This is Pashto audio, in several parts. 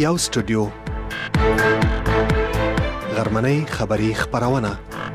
یو سټوډیو غرمنۍ خبری خبرونه.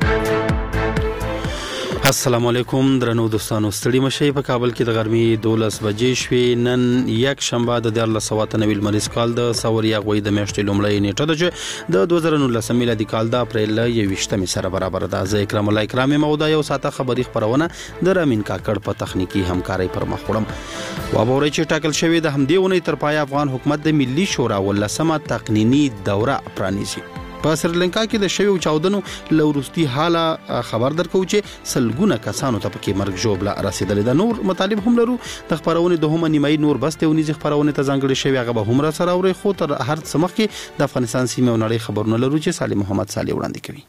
السلام علیکم درنو دوستانو، ستړي مشي. په کابل کې د غرمې 12 بجې شوې. نن یک شنبه د 1990 لمریز کال د سوریا غوي د میاشتې لومړۍ نیټه ده چې د 2019 میلادي کال د اپریل 21 سره برابر ده. زه اکرام الله اکرامي مودا یو ساته خبری خبرونه د رامین کاکړ په تخنیکی همکاري پر مخ وړم. وابوري چې ټاکل شوی د همدې ونې تر پای افغان حکومت د ملي شورا ولسمه تقنینی دوره پرانیزي. په سریلانکا کې د شویو چاودنو لورستي حاله خبر درکو چې سلګونه کسانو ته پکې مرګ ژوبله رسیدلې ده. نور مطالب هم لرو. د خبرونه د هم نیمای نور بس ته ونیز خبرونه ته ځانګړي شوی هغه به هم را سره اوري. خو تر هر څه مخکې د افغانستان سیمه او نړۍ خبرونه لرو چې سالم محمد صالح وړاندې کوي.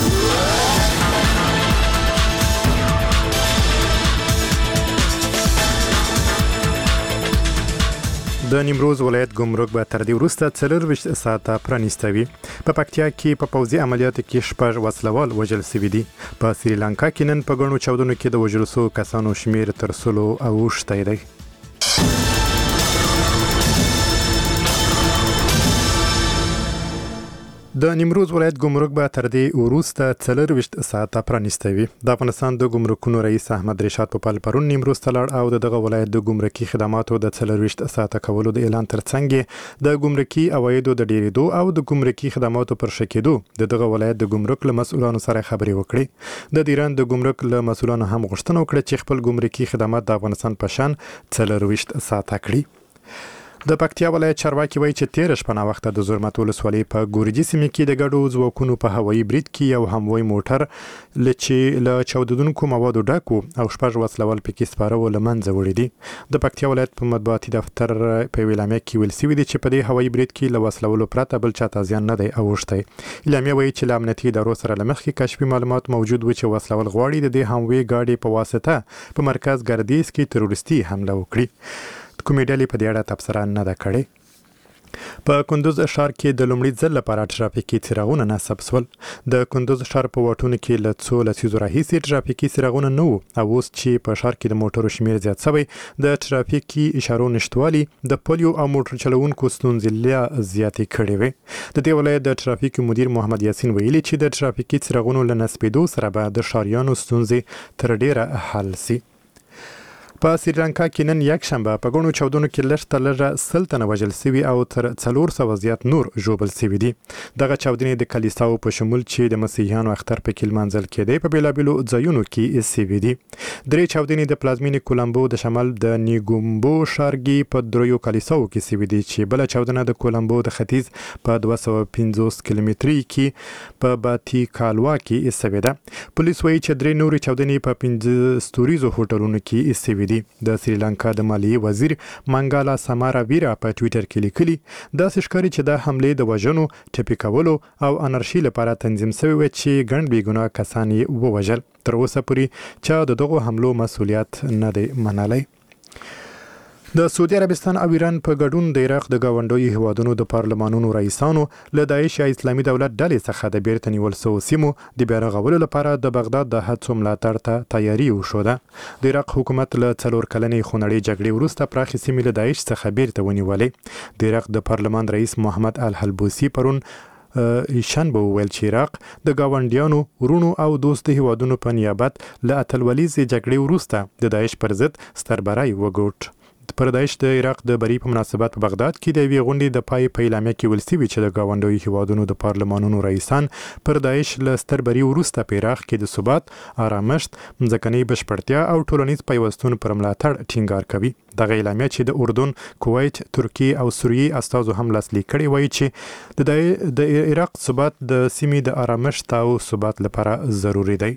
د نیمروز ولایت ګمرک به تر دې وروسته 24 ساعته پرانیسته وي. په پکتیا کې په پوځي عملیاتو کې 6 وسلوال وژل شوي دي. په سریلانکا کې نن په ګڼو چاودنو کې د وژل شوو کسانو شمیر تر 100 دی. د نیمروز ولایت ګمرک به تر دې وروسته 24 ساعته پرانیسته وي. د افغانستان د ګمرکونو رئیس احمد رشاد پوپل پرون نیمروز ته لاړ او دغه ولایت د ګمرکي خدماتو د 24 ساعته کولو د اعلان ترڅنګ د ګمرکي عوایدو د ډیریدو او د ګمرکي خدماتو پر شکېدو دغه ولایت د ګمرک له مسؤلانو سره خبرې وکړي. د ایران د ګمرک له مسؤلانو هم غوښتنه وکړه چې خپل ګمرکي خدمات د افغانستان په شان 24 ساعته کړي. د پکتیا ولایت چارواکي وایي چې 13 شپه نا وخت د زرمت ولسوالۍ په ګورجي سیمه کې د ګډو ځواکونو په هوایي برید کې یو هموای موټر له چاودونکو موادو ډک او 6 وسلوال پکې سپاره ول منځه وړي دي. د پکتیا ولایت په مطبوعاتي دفتر په ویلامه کې ویل سوي دي چې په دې هوایي برید کې له وسلوالو پرته بل چاته ځان نه دی اوښتی. اعلامیه وایي چې امنیتي ادارو سره لمخکې کشفي معلومات موجود و چې وسلوال غواړي د دې هموای ګاډي په واسطه په مرکز ګردیز کې تروریستي حمله وکړي. کومې ډلې په دې اړه تبصره نه ده کړې. په کندوز ښار کې د لومړي ځل لپاره ټرافیکي څراغونه نصب شول. د کندوز ښار په واټونو کې له څو لسیزو راهیسې ټرافیکي څراغونه نه وو او اوس چې په ښار کې د موټرو شمیر زیات شوی د ټرافیکي اشارو نشټوالي د پولیو او موټر چلوونکو ستونزې لا زیاتې کړې وې. د دې ولایت د ټرافیکي مدیر محمد یاسین ویلي چې د ټرافیکي څراغونو له نصبېدو سره به د ښاریانو ستونزې تر ډیره حل شي. په سریلانکا کې نن یک شنبه په ګڼو چاودنو کې لږ تر لږه 100 تنه وژل شوي او تر 400 زیات نور ژوبل شوي دي. دغه چاودنې د کلیساو په شمول چې د مسیحیانو اختر پکې لمانځل کېدی په بیلابیلو ځایونو کې شوي دي. درې چاودنې د پلازمینې کولمبو د شمال د نیګومبو ښارګي په دریو کلیساو کې شوي دي چې بل چاودنه د کولمبو د ختیځ په 250 کیلومتري کې په باتی کالوا کې شوې ده. پولیس وایي چې درې نورې چاودنې په 5 ستوریزو هوټلونو کې شوي دي. د سریلانکا د مالیې وزیر منګالا سمارا ویرا په ټویټر کې لیکلي داسې ښکاري چې دا حملې د وژنو، ټپي کولو او انارشي لپاره تنظیم شوی و چې ګڼ بې ګناه کسان یې ووژل. تر اوسه پورې چا د دغو حملو مسؤلیت نه دی منلی. د سعودي عربستان او ایران په ګډون د عراق د گاونډیو هیوادونو د پارلمانونو رئیسانو له داعش یا اسلامي دولت ډلې څخه د بیرته نیول شوو سیمو د بیا رغولو لپاره د بغداد د هڅو ملاتړ ته تیاری وښوده. د عراق حکومت له 4 کلنې خونړۍ جګړې وروسته پراخې سیمې له داعش څخه بیرته ونیولې. د عراق د پارلمان رئیس محمد الحلبوسی پرون شنبه وویل چې عراق د گاونډیانو، ورونو او دوست هیوادونو په نیابت له اتلولیزې جګړې وروسته د داعش پر ضد ستربری وګوټ. پر داعش د عراق د بری په مناسبت په بغداد کې د یوې غونډې د پای په اعلامیه کې ویل شوي چې د گاونډیو هیوادونو د پارلمانونو رئیسان پر داعش له ستربري وروسته په عراق کې د ثبات، آرامښت، ځمکنۍ بشپړتیا او ټولنیز پیوستون پر ملاتړ ټینګار کوي. دغه اعلامیه چې د اردن، کویت، ترکیې او سوریې استازو هم لاسلیک کړی وایي چې د عراق ثبات د سیمې د آرامښت او ثبات لپاره ضروری دی.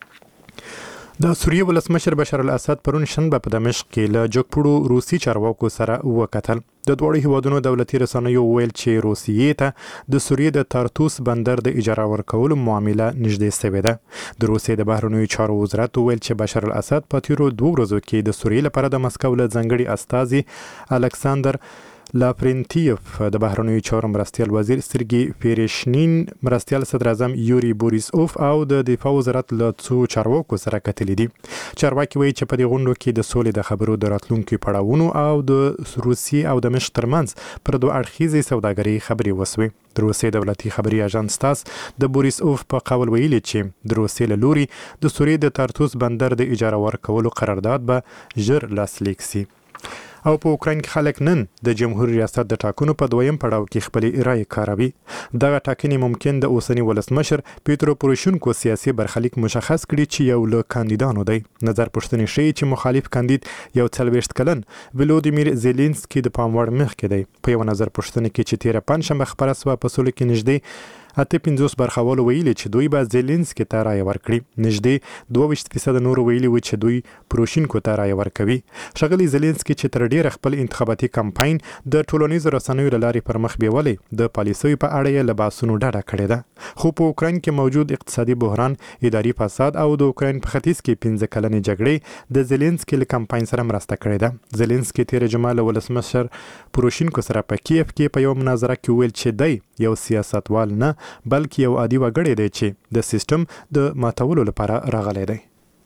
د سوریې ولسمشر بشار الاسد پرون شنبه په دمشق کې له جګپوړو روسي چارواکو سره وکتل. د دوړو هیوادونو دولتي رسنیو ویل چې روسیې ته د سوریې د تارتوس بندر د اجاره ورکولو معامله نږدې شوې ده. د روسیې د بهرنیو چارو وزارت ویل چې بشار الاسد په تیرو 2 ورځو کې د سوریې لپاره د مسکو له ځانګړي استازي الکساندر لاپرنتیف د بهرنیو چارو مرستیال وزیر سرګي پیریشنین مرستیال صدر اعظم یوري بوریسوف او د دفاع وزارت له څو چارواکو سره کتلې دي. چارواکي وایي چې په دې غونډو کې د سولې د خبرو د راتلونکو پړاوونو او د روسیې او د مشر ترمنځ پر دوه اړخیزې سوداګرۍ خبرې وسوې. د روسیې دولتي خبري اژانس تاس د بوریسوف په قول ویلي چې د روسیې له لوري د سوریې د تارتوس بندر د اجاره ورکولو قرارداد به ژر لاسلیک سي. او په اوکراین کې خلک نن د جمهوریت ریاست د ټاکنو په دویم پړاو کې خپلې رائے کاروي. دغه ټاکنې ممکن د اوسنی ولسمشر پیترو پوروشینکو سیاسي برخلیک مشخص کړي چې یو له کاندیدانو دی. نظر پوښتنې ښیي چې مخالف کاندید یو 40 کلن ولودیمیر زيلنسکي د پام وړ مخکې دی. په یو نظر پوښتنه کې چې 13 پنځمه خبره سوه په سولو کې نږدې 58 برخوالو ویلي چې دوی به زيلنسکي ته رائے ورکړي. نږدې 22% نور ویلي و چې دوی پوروشینکو ته رائے ورکوي. ښاغلي زيلنسکي چې تر ډیره خپل انتخاباتي کمپاین د ټولنیزو رسنیو له لارې پر مخ بیولې د پالیسیو په اړه یې له بحثونو ډډه کړې ده. خو په اوکراین کې موجود اقتصادي بحران، اداري فساد او د اوکراین په ختیځ کې 15 کلنې جګړې د زيلنسکي له کمپاین سره مرسته کړې ده. زيلنسکي تیر جمعه له ولسمشر پوروشینکو سره په کیف کې په یو مناظره کې ویل چې دی یو سیاستوال نه بلکې یو عادي وګړی دی چې د سیستم د ماتولو لپاره راغلی دی.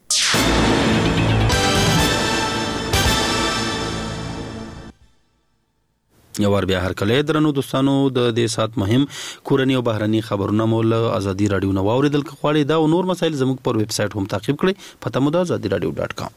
یو ور بیا هر کله درنو دوستانو د دې سات مهم کورنی او بهرني خبرونه مول ازادي رادیو نو اوریدل کخواړي دا او نور مسایل زموږ پر ویب سټ هم تعقیب کړئ. پته مو ده azadiradio.com.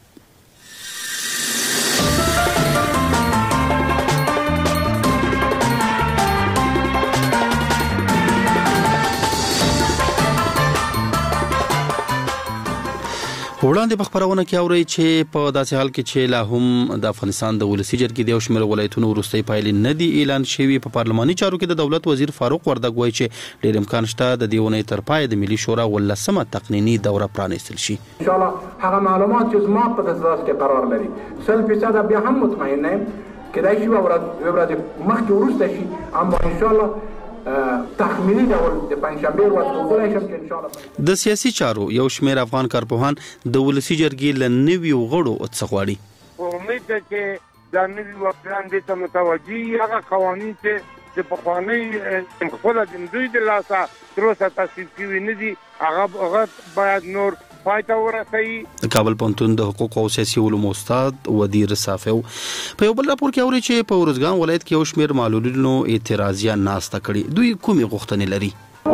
وړاندې په خبرونه کې اوري چې په داسې حال کې چې لا هم د افغانستان د ولسی جرګې د یو شمېر ولایتونو وروستۍ پایلې نه دي اعلان شوي. په پارلماني چارو کې د دولت وزیر فاروق وردګ وایي چې ډېر امکان شته د دې ونې تر پای د ملي شورا ولسمه تقنینی دوره پرانیستل شي. ان شاء الله هغه معلومات چې زما په دسترس کې قرار لري 100% بیا هم مطمئن یم کېدای شي ورځ مخکې وروسته شي، اما ان شاء الله تخمینی ډول د پنځشنبه ورځ کولی شم چې ان شاء الله. د سیاسي چارو یو شمېر افغان کارپوهان د ولسی جرګې له نویو غړو څخه غواړي. امید ده چې دا نوي وکیلان دې ته متوجي هغه قوانین چې د پخواني خپل د دوی د لاسه تر اوسه تصویب شوي نه دي هغه باید نور پایته ورسوي. د کابل پوهنتون د حقوق او سیاسي علومو استاد ودیر صافو په یو بل راپور کې اوري چې په ورزګان ولایت کې یو شمېر معلولینو اعتراضیه ناسته کړي. دوی کومې غوښتنې لري؟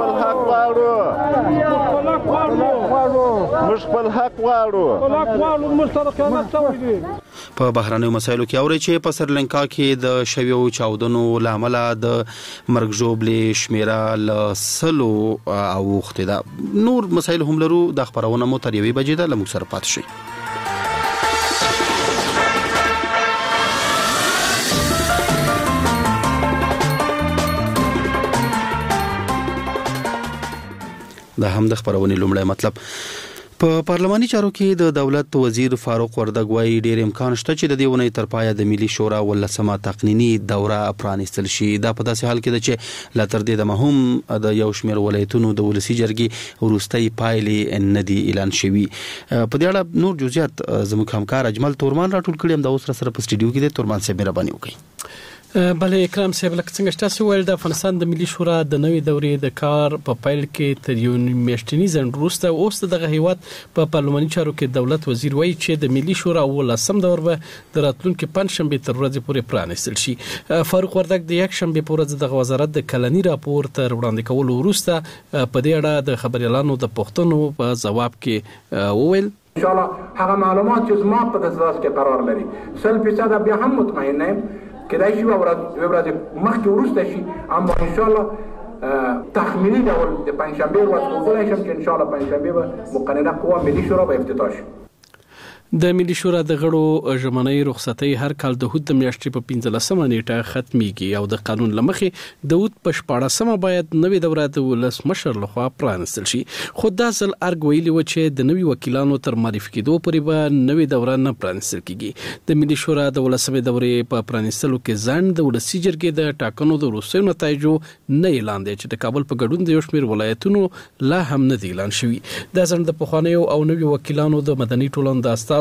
په بهرنیو مسایلو کې اوري چې په سریلانکا کې د شویو چاودنو لامل د مرګ ژوبلې شمیره ل 100 اوخته ده. نور مسایل هم لرو. د خبرونه مو تر یوې بجې ده لمو سره پات شي. دا هم د خبرونې لومړی مطلب. په پارلماني چارو کې د دولت وزیر فاروق وردګ وایي ډېر امکان شته چې د دې ونې تر پایه د ملي شورا ولسمه تقنینی دوره پرانیستل شي. دا په داسې حال کې ده چې لا تر دې دمه هم د یو شمېر ولایتونو د ولسی جرګې وروستۍ پایلې نه دي اعلان شوي. په دې اړه نور جزئیات زموږ همکار اجمل تورمان راټول کړي هم د اوس سره په سټډیو کې د تورمان صاحب مهرباني وکړي. بله اکرام صاحب لکه څنګه تاسو ویل د افغانستان د ملي شورا د نوې دورې د کار په پیل کې تر یو میاشتنی ځنډ وروسته اوس دغه هیواد په پارلماني چارو کې دولت وزیر وایي چې د ملي شورا ولسم دور به د راتلونکي پنځشنبه تر ورځې پورې پرانیستل شي. فاروق وردګ د یک شنبه په ورځ د وزارت د کلنی راپور تر وړاندې کولو وروسته په دې اړه د خبريالانو د پوښتنو په ځواب کې وویل ان شاء الله هغه معلومات چې زما په دسترس کې قرار لري 100% بیا هم مطمئن یم کېدای شي ورځ مخکې وروسته شي، اما ان شاء الله تخمینی ډول د پنځشنبه ورځ کولی شم چې ان شاء الله پنځشنبه به مقننه قوه ملي شورا به افتتاح شي. د ملي شورا د غړو ژمنۍ رخصتۍ هر کال د هوت د میاشتې په 15مه نیټه ختميږي او د قانون لمخې د هوت په 14مه باید نوې دوره د ولسمشر لخوا پرانستل شي. خو دا ځل ارګ ویلي و چې د نوي وکیلانو تر معرفي کېدو پورې به نوې دوره نه پرانستل کیږي. د ملي شورا د ولسمې دورې په پرانستلو کې ځان د ولسی جرګې د ټاکنو د وروستیو نتایجو نه اعلان دی چې د کابل په ګډون د یو شمېر ولایتونو لا هم نه اعلان شوي. دا ځل د پخوانیو او نوي وکیلانو د مدني ټولنې د استاد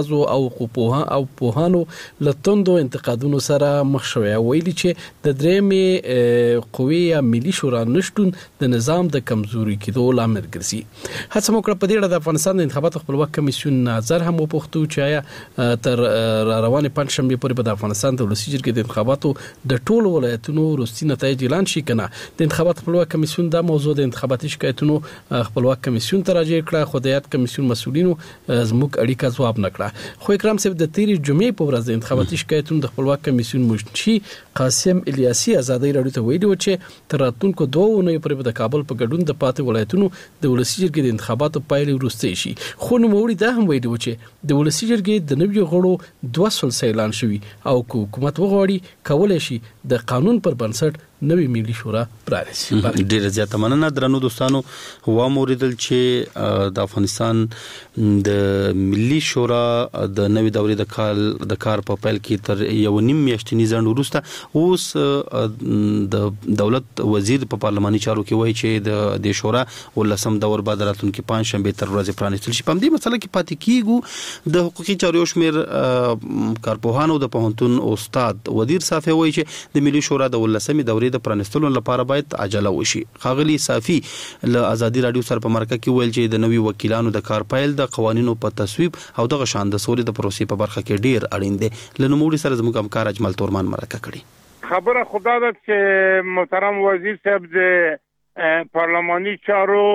بعضو او پوهانو لتوندو انتقادونو سره مخ شوی ویلي چې د درېمې قوی یا ملي شورا نشټون د نظام د کمزوري کېدو لامل ګرځي. هڅه وکړه په دې اړه د افغانستان د انتخاباتو خپلواک کمیسیون نظر هم وپوښتو چې آیا تر روانې پنځشنبه پورې په افغانستان د ولسي جرګې د انتخاباتو د ټولو ولایتونو وروستي نتایج اعلان شي کنه. د انتخاباتو خپلواک کمیسیون دا موضوع د انتخاباتي شکایتونو خپلواک کمیسیون ته راجع کړه، خو د یاد کمیسیون مسؤلینو زموږ اړیکه ځواب نکړه. خو اکرام صاحب د تیرې جمعې په ورځ د انتخاباتي شکایتونو د خپلواک کمیسیون مشري قاسم الیاسي ازادي راډیو ته ویلي و چې تر راتلونکو 2 اونیو پورې د کابل په ګډون د پاتې ولایتونو د ولسي جرګې د انتخاباتو پایلې وروستي شي. خو نوموړي دا هم ویلي و چې د ولسي جرګې د نویو غړو 200 اعلان شوي او حکومت وغواړي کولای شي د قانون پر بنسټ نوې ملي شورا پرانیسي. ډیره زیاته مننه درنو دوستانو. هوا موریدل چې د افغانستان د ملي شورا د نوې دورې د کار په پیل کې تر یو نیم میاشتنی ځنډ وروسته اوس د دولت وزیر په پارلماني چارو کې وایي چې د شورا ولسم دور بعد راتلونکي پنځشنبه تر ورځې پرانیستل شي. په دې مسله کې پاتې کیږو د حقوقي چارو شمیر کارپوهانو د پوهنتون استاد ودیر صافي وایي چې د ملي شورا د ولسمې دورې د پرانستلو لپاره باید عجله وشي. خاغلی صافي له ازادي راډیو سره په مرکه کې ویل چې د نوي وکیلانو د کار پیل د قوانینو په تصویب او د شان د سولې د پروسې په برخه کې ډیر اړین دی. لنوموړي سره زموږ همکار اجمل تورمان مرکه کړي. خبره خدا ده چې محترم وزیر صاحب د پارلماني چارو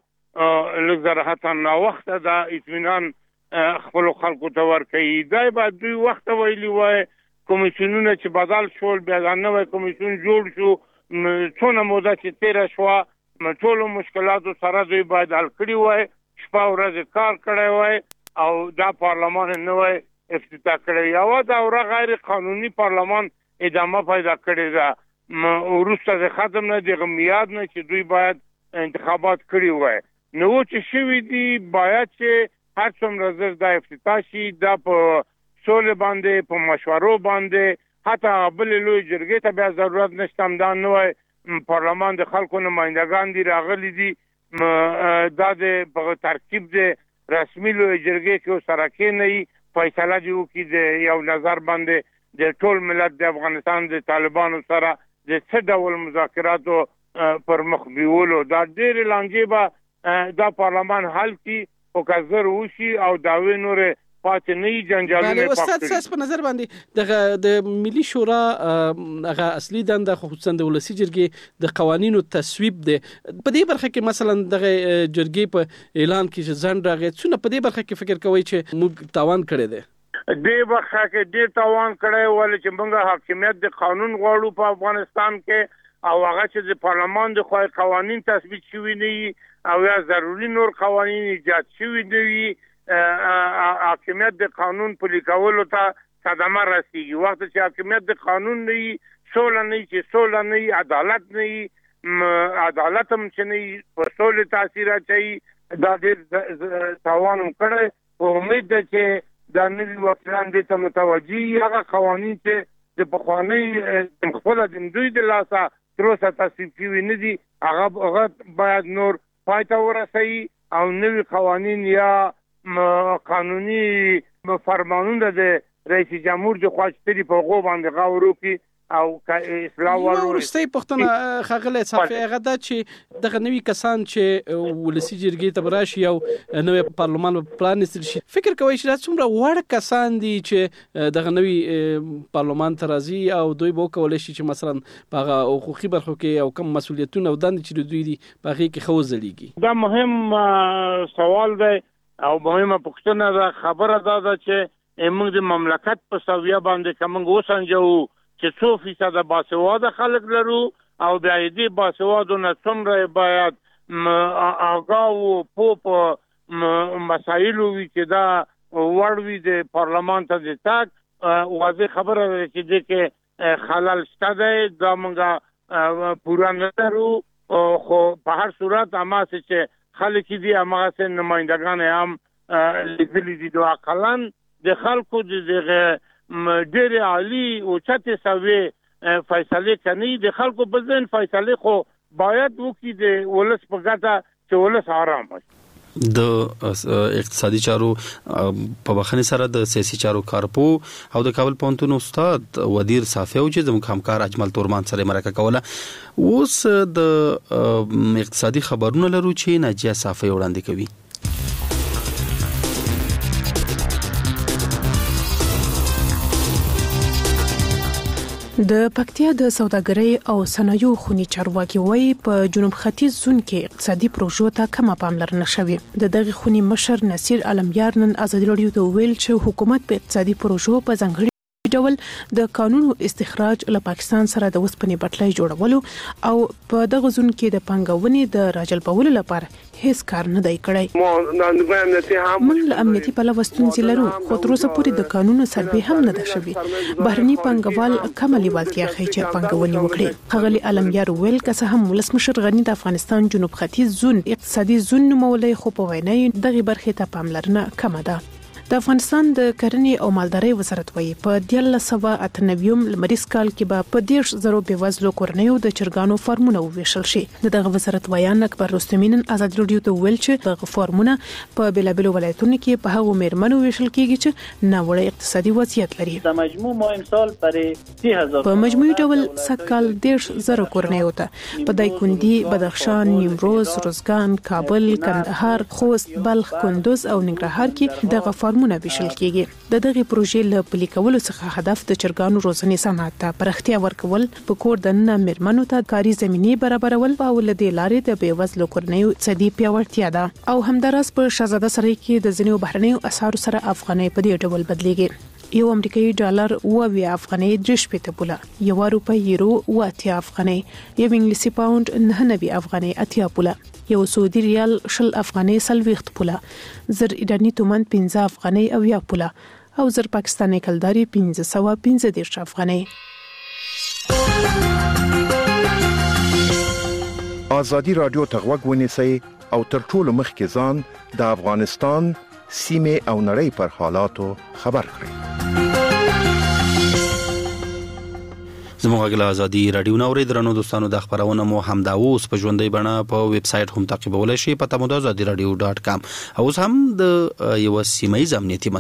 لږ نه وخت د اطمینان خپل خلکو ته ورکړي. دا بعد دوی وخت ویلی وای کمیسیونونه چې بدل شول، بیا نوې کمیسیون جوړ شو، څونه موده چې تیر شو ټول مشکلاتو سره دوی باید حل کړي وای، شپه ورځ کار کړی وای او دا پارلمان نوې افتتاح کړی. یو دا غیر قانوني پارلمان ادامه پیدا کړی دا وروسته د ختم نه د غمیاد نه چې دوی باید انتخابات کړي وای. نو چې شوی دی باید چې هر څومره زر دا افتتاح شي، دا په سولې باندې په مشورو باندې، حتی بل لوی جرګې ته بیا ضرورت نشته. دا نوې پارلمان د خلکو نمائندگان دي راغلي دي، دا د ترکیب د رسمي لوی جرګې کې سره کې نه فیصله دی وکړي د یو نظر باندې د ټول ملت د افغانستان د طالبانو سره د څه ډول مذاکراتو پر مخ بیولو. دا ډېر لانجې به دا پارلمان حل کړي او کزر وشي او داوی نور پاتې نه جنجالونه پاتې. استاد ساس په نظر باندې د ملي شورا هغه اصلي دنده خصوصا د ولسي جرګې د قوانینو تصویب دی. په دې برخه کې مثلا د جرګې په اعلان کې چې ځند راغی څونه په دې برخه کې فکر کوي چې موږ تاوان کړی دی؟ دې برخه کې ډېر تاوان کړی ولې چې موږ حاکمیت د قانون غواړو په افغانستان کې او هغه چې د پارلمان د خوای قوانین تصویب شوي نه او یا ضروري نور قوانین ایجاد شوي نه وي، حاکمیت د قانون پلي کولو ته صدمه رسیږي. وخت چې حاکمیت د قانون نه وي، سوله نه وي، چې سوله نه وي، عدالت نه وي، عدالت هم چې نه وي په سولې تاثیر اچوي. دا ډېر تاوان کړی. امید ده چې دا نوي وکیلان دې ته متوجه وي. هغه قوانین چې د پخوانۍ خپله د دوی د لاسه تر اوسه تصویب شوي نه دي، هغه باید نور پای ته ورسوي او نوي قوانین یا قانوني فرمانونه د رئیس جمهور د خواستري په غو باندې غوړو کې او اصلاح ورو. ورستۍ پښتنه خغله صافي هغه د چې دغه نوي کسان چې ولسي جرګې ته راشي او نوې پارلمان پرانیستل شي، فکر کوي چې څومره وړ کسان دي چې دغه نوي پارلمان ته راځي او دوی به کولای شي چې مثلا په حقوقي برخو کې او کوم مسولیتونه او دند چې دوی دي په هغه کې خوځلېږي؟ دا مهم سوال دی او مهمه پوښتنه ده. خبره ده چې موږ د مملکت په سویه باندې کوم وسنجو چې 100% باسواده خلک لرو او د دې باسوادو نه څومره باید آگاه او په مسایلو وی چې دا وړوي د پارلمان ته د تاک واضح خبره ده چې د کې خلل شته دی. دا موږ پورا نه لرو خو په هر صورت اما چې خلک دي هغه سن نمائندگان هم لیدلي دي. د اقلن د خلکو د ډېر عالی او چته سوي فیصله کوي. د خلکو په ځین فیصله خو باید وکړي د ولس په ګټه چې ولس آرام وي. د اقتصادي چارو په بخښنې سره د سیاسي چارو کارپو او د کابل پوهنتون استاد ودیر صافی او چې زموږ همکار اجمل تورمان سره مرکه کوله. اوس د اقتصادي خبرونه لرو چې ناجیه صافی وړاندې کوي. د پکتیا د سوداګرۍ او صنایعو خونی چارواکي وایي په جنوب ختیځ زون کې اقتصادي پروژو ته کمه پاملرنه شوې. د دغه خونی مشر نصیر علمیار نن ازادي راډیو ته ویل چې حکومت په اقتصادي پروژو په ځانګړي ډول د قانونو استخراج له پاکستان سره د وسپنې بټلۍ جوړولو او په دغه زون کې د پنګونې د راجلبولو لپاره هیڅ کار نه دی کړی. موږ له امنیتي پلوه ستونزې لرو خو تر اوسه پورې د قانونو سروې هم نه ده شوې. بهرني پنګوال کم لیوالتیا ښیي چې پنګونې وکړي. ښاغلي علمیار ویل که څه هم ولسمشر غني د افغانستان جنوب ختیځ زون اقتصادي زون نومولی خو په وینا یې دغه برخې ته پاملرنه کمه ده. د افغانستان د کرنې او مالدارۍ وزارت وایي په 1998 لمریز کال کې به په 10,000 بېوزلو کورنیو د چرګانو فارمونه وویشل شي. دغه وزارت وایان اکبر رستمی نن ازادي راډیو ته ویل چې دغه فارمونه په بیلابیلو ولایتونو کې په هغو میرمنو ویشل کیږي چې ناوړه اقتصادي وضعیت لري. د مجموع مو امسال پر 30,000 په مجموعي ډول سکهال 10,000 کورنیو ته په دایکندي، بدخشان، نیمروز، روزګان، کابل، کندهار، خوست، بلخ، کندوز او ننګرهار کې دغه فارمونه ویشل کیږي. د دغه پروژې له پلي کولو څخه هدف د چرګانو روزنې صنعت ته پراختیا ورکول، په کور دننه میرمنو ته کاري زمینې برابرول او له دې لارې د بېوزلو کورنیو اقتصادي پیاوړتیا ده. او همداراز په شهزاده سرای کې د ځینو بهرنیو اسعارو سره افغانۍ په دې ډول بدلیږي. یو امریکایي ډالر 20 افغانۍ 3 پوله، یو روپۍ یورو 80 افغانۍ، یو انګلیسي پاوند 99 افغانۍ 80 پوله، یو سعودي ریال 20 افغانۍ 40 پوله، زر ایرانی تومان 15 افغانۍ او 1 پوله او زر پاکستاني کلداري 515 افغانۍ. ازادي رادیو ته غوږ ونیسئ او تر ټولو مخکې ځان د افغانستان سیمه او نړۍ پر حالاتو خبر کړئ. زموږ غږ ازادي رادیو نو درنو دوستانو د خبرونه مو همدا اوس په ژوندۍ بڼه په ویب سټ هم تعقیبولای شئ په tamudazadiradio.com. اوس هم د یو سیمایي امنیتي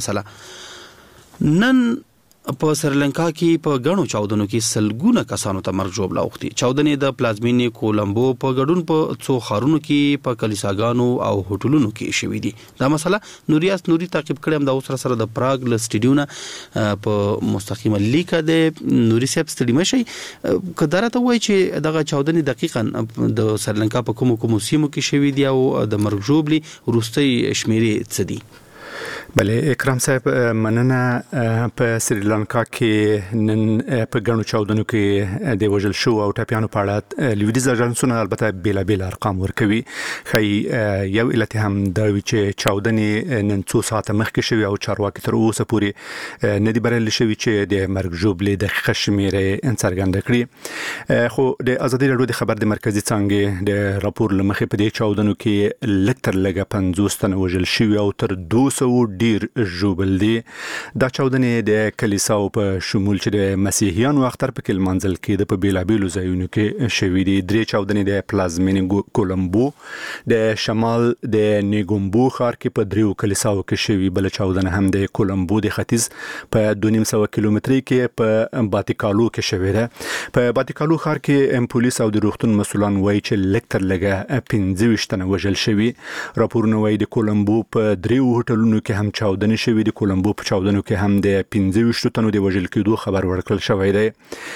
مسله نن په سریلانکا کې په غنو چاودنو کې سلګونه کسانو ته مرګ ژوبله اوختي. چاودنې د پلازمینې کولمبو په ګډون په څو ښارونو کې په کلیساګانو او هوټلونو کې شوې دي. دا مسله نوریاس نوري تعقیب کړم د اوس سره د پراګ ل سټډیونه په مستقیمه لیکه د نوري سیب سټډی مشي کدارته وای چې دغه چاودنې دقیقاً د سریلانکا په کومو سیمو کې شوې دي او د مرګ ژوبلي وروستي شمیرې څه دي. بله اکرام صاحب مننه. په سریلانکا کې نن په غنو چاودنو کې د وژل شو او ټاپیانو په اړه لویدیز اژانسونه البته بیلابیل ارقام ورکوي. خی یو علت هم دا وی چې چاودنې نن څو ساعته مخکې شوی او چارواکي تر اوسه پورې نه دی بریالي شوی چې د مرګ ژوبلې دقیقه شمیرې څرګنده کړي. خو د ازادي راډیو د خبر د مرکزی څنګه د راپور لمخې په دې چاودنو کې لکتر لګه 50 تن وژل شوی او تر 200 ډیر ژوبل دي. دا چاودنې د کلیساو په شمول چې د مسیحیانو اختر په کې منځل کې د بیلابیلو ځایونو کې شوې دي. درې چاودنې د پلازمینې کولمبو د شمال د نیګومبو ښار کې په دریو کلیساو کې شوې. بل چاودنه هم د کولمبو د ختیځ په 200 کیلومتري کې په باتیکالو کې شوې ده. په باتیکالو ښار کې پولیس او د روغتون مسؤلان وایي چې لکتر لګه 25 تنه وژل شوي. راپورونه وایي د کولمبو په دریو هوټلونو کې هم چاودنې شوې دي. کولمبو په چاودنو کې هم د 25 تنو د وژل کېدو خبر ورکړل شوی دی.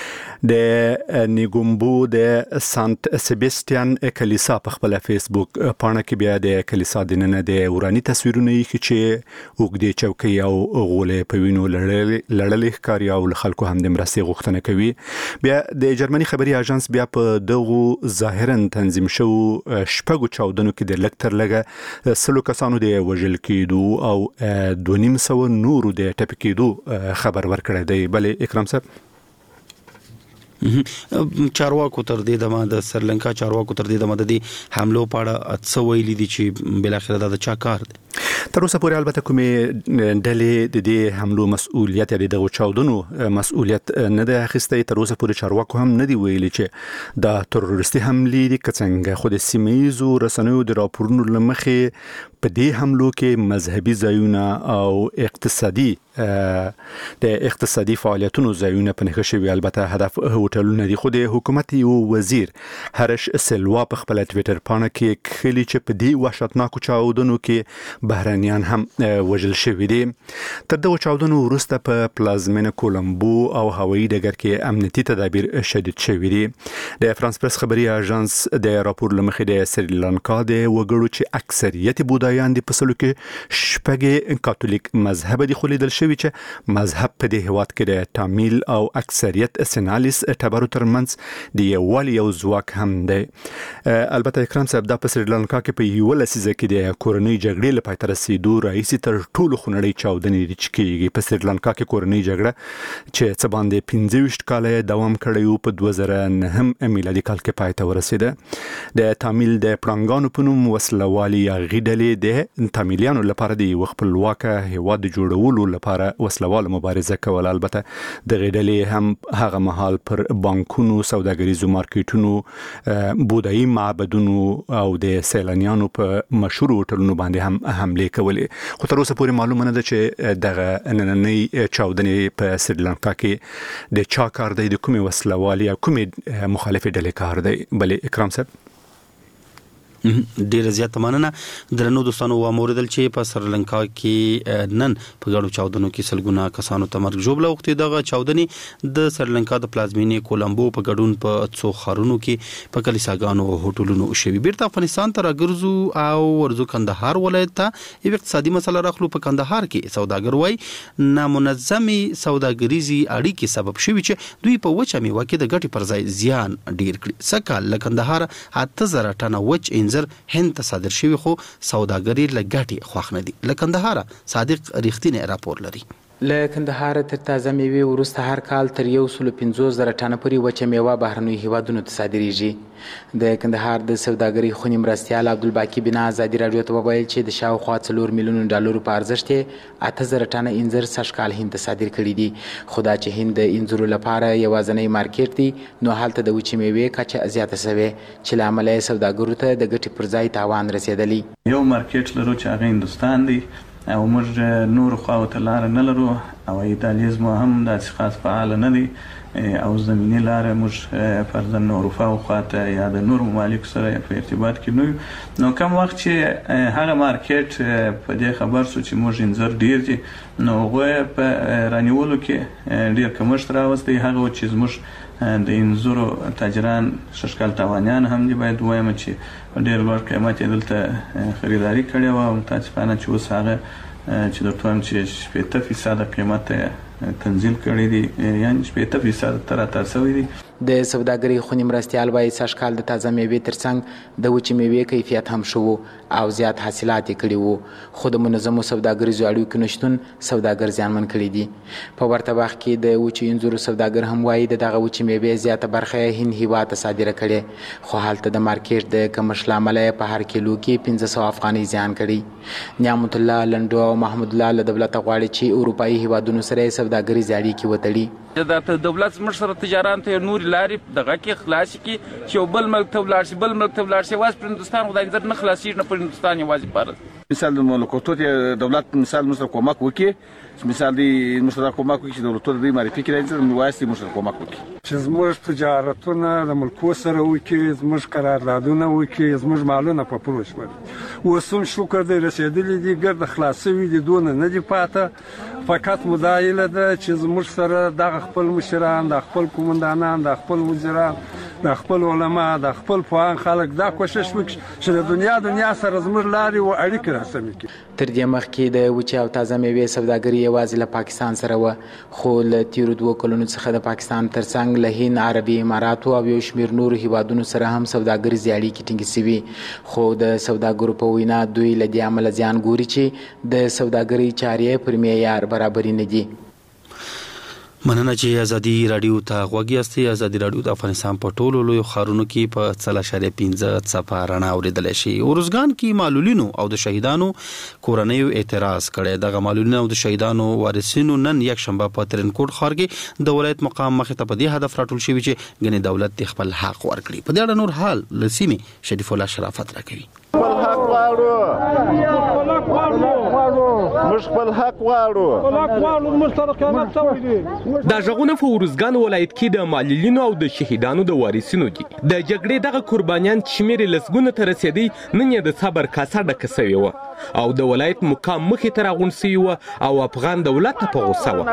د نیګومبو د سانت سبستیان کلیسا په خپل فیسبوک پاڼه کې بیا د کلیسا د نن د ورانی تصویرونه یې چې وګړي چوکۍ او غولې په وینو لړلې ښکاري او خلکو هم د مرستې غوښتنه کوي. بیا د جرمني خبري اژانس بیا په دغه ظاهرا تنظیم شو شپږو چاودنو کې د لکتر لګه 100 کسانو د وژل کېدو او 200 نورو د ټپي کېدو خبر ورکړی دی. بلې اکرام صاحب چارواکو تر دې دمه د سریلانکا چارواکو تر دې دمه د حملو په اړه څه ویلي دي چې بل اخر دا چا کار دی؟ تر اوسه پورې البته کومې ډلې د دې حملو مسؤلیت یا د چاودنو مسؤلیت نه ده اخیسته. تر اوسه پورې چارواکو هم نه دی ویلي چې دا تروریستي حملې دي که څنګه، خو د سیمه‌ییزو رسنیو د راپورونو له مخې په دې حملو کې مذهبي ځایونه او د اقتصادي فعالیتونو ځایونه په نښه شوي. البته هدف هوټلونه دي، خو د حکومت یو وزیر هرش سلوا په خپل ټویټر پاڼه کې خلی چې په دې وحشتناکو چاودنو کې بهرانيان هم وژل شوي دي. تر دغه چاودنو وروسته په پلازمینه کولمبو او هوایي ډګر کې امنیتي تدابیر شدید شوي دي. د فرانس پریس خبري اژانس د راپور لمخې د سریلانکا د وګړو چې اکثریت بودایان دي په سلو کې شپږ کاتولیک مذهب دي، خو لیدل شوي چې مذهب په دې هیواد کې د تامیل او اکثریت سینالیس ټبرو ترمنځ د یووالي یو ځواک هم دی. البته اکرام صاحب دا په سریلانکا کې په یو لسیزه کې د کورنۍ جګړې لپاره تر رسیدو راځي تر ټولو خنړی چاودنې دي چې کېږي. په سریلانکا کې کورنۍ جګړه چې څه باندې 25 کال دوام کړی او په 2009 میلادي کال کې پای ته ورسېده. د تامیل د پړانګانو په نوم وسلوالي غیډلې د تامیلیانو لپاره د خپلواک هیواد جوړولو لپاره وسلواله مبارزه کول. البته د غیډلې هم هغه مهال پر بانکونو، سوداګریزو مارکیټونو، بودایي معبدونو او د سیلانیانو په مشهور هوټلونو باندې هم حمله کولې. خو تر اوسه پورې معلومه نه ده چې دغه نننۍ چاودنې په سریلانکا کې د چا کار دی، د کومې وسلوالي او کومې مخالفې ډلې کار دی. بلې اکرام صاحب ډیره زیاته مننه. درنو دوستانو، واموردل چې په سریلانکا کې نن په ګډو چاودنو کې سلګونه کسانو ته مرګ ژوبله وختي. دغه چاودنې د سریلانکا د پلازمینې کولمبو په ګډون په څو ښارونو کې په کلیساګانو او هوټلونو شوي. بیرته افغانستان ته راګرځو او ورځو کندهار ولایت ته. یو اقتصادي مسله راخلو. په کندهار کې سوداګر وایي نامنظمي سوداګریزي اړیکې سبب شوي چې دوی په وچه میوه کې د ګټې پر ځای زیان ډیر کړي. سکه له کندهار 8000 ټنه وچ انځر هند ته صادر شوی، خو سوداګري لګټي خوښ نه دي. له کندهار صادق ریښتینی راپور لري. له کندهار تر تازه میوه ورسته هر کال تر 150,000 ټنه پورې وچه میوه بهرنیو هیوادونو ته صادریږي. د کندهار د سوداګري خونی مرستیال عبدالباقی بنا ازادي رادیو ته وویل چې د شاوخوا 4 میلیون ډالرو په ارزښت 8000 ټنه انځر سږکال هند ته صادر کړي دي. خو دا چې هند د انځرو لپاره یوازینی مارکیټ دی، نو هلته د وچې میوې کچه زیاته شوې چې له امله سوداګرو ته د ګټې پر ځای تاوان رسېدلی. یو مارکیټ لرو چې هغه هندوستان دی او موږ نور خواو ته لار نه لرو او ایدالیزم هم داسې خاص فعال نه دی او زمینی لار موږ فرضاً اروپا او خواته یا د نور ممالک سره په ارتباط کې نه. نو کوم وخت چې هغه مارکیټ په دې خبر شو چې موږ انځر ډیر دي، نو هغه په رانیولو کې ډیر کمښت راوستی. هغه چې موږ د انځرو تاجران ششکال تاوانیان هم دی، باید وایم چې ډیر لوړ قیمت یې دلته خریداري کړې وه او متاسفانه چې اوس هغه چې درته وایم چې 80% قیمت تنزیل کړی دی، یعنی 80% تر اتر شوی دی. د سوداګرۍ خونې مرستیال وایي سږکال د تازه میوې ترڅنګ د وچې میوې کیفیت هم ښه و او زیات حاصلات یې کړي وو، خو د منظمو سوداګریزو اړیکو نشتون سوداګر زیانمن کړي دي. په ورته وخت کې د وچې انځرو سوداګر هم وایي د دغه وچې میوې زیاته برخه یې هند هیواد ته صادره کړې، خو هلته د مارکیټ د کمښت له امله یې په هر کیلو کې 1500 افغانۍ زیان کړی. نعمت الله لنډو او محمود الله له دولته غواړي چې اروپایي هیوادونو سره سوداګریزې اړیکې وتړي. د دولت زموږ سره تجاران ته نور لارې دغه کې خلاص کی چې یو بل ملک ته ولاړ شي، بل ملک ته ولاړ شي. واس پر هندوستان خدای نظر نه خلاصیږي، نه پر هندوستان یوازې پارس مثال د ملکوتو دولت مثال موږ کومک وکړي، مثال دی موږ کومک وکړي چې دولتونه د معرفي کړي نو واسي موږ کومک وکړي چې زموږ تجارتونه د ملکو سره وکړي، زموږ قراردادونه وکړي، زموږ مالونه په پلو شول. اوس هم شکر دی رسېدلي دي، ګرد خلاصوي دي، دونه نه دي پاته. فقط مدایله ده چې زموږ سره دغه خپل مشران، د خپل قومندانان، د خپل وزیران، د خپل علما، د خپل پوهان خلک دا کوشش وکړي چې د دنیا سره زموږ لارې او اړیکې راسمې کړي. تر دې مخکې د وچې او تازه میوې سوداګري یوازې له پاکستان سره وه، خو له تیرو 2 کلونو څخه د پاکستان ترڅنګ له هند، عربي اماراتو او یو شمېر نورو هیوادونو سره هم سوداګریزې اړیکې ټینګې شوي. خو د سوداګرو په وینا دوی له دې امله زیان ګوري چې د سوداګرۍ چارې پر معیار برابرې نه دي. مننه چې ازادي رادیو ته غوږی یاستئ. ازادي رادیو د افغانستان په ټولو لوی ښارونو کې په 3.15 څپه رڼا اوریدل شي. ورزګان کې معلولینو او د شهیدانو کورنیو اعتراض کړي. دغه معلولینو او د شهیدانو وارثینو نن یک شنبه په ترنکوټ ښار کې د ولایت مقام مخې ته په دې هدف راټول شوی چې غني دولت خپل حق ورکړي. په دې اړه نور حال لسیمه شریف الله شرافت راکوي. خپل حق غواړو، موږ خپل حق غواړو. دا ژغونه په ورزګان ولایت کې د معلولینو او د شهیدانو د وارثینو دي. د جګړې دغه قربانیان شمیر لسګونه ته رسیدي، نن یې د صبر کاسه ډکه سوې وه او د ولایت مقام مخې ته راغونډ سوي وه او افغان دولت ته په غوسه وه.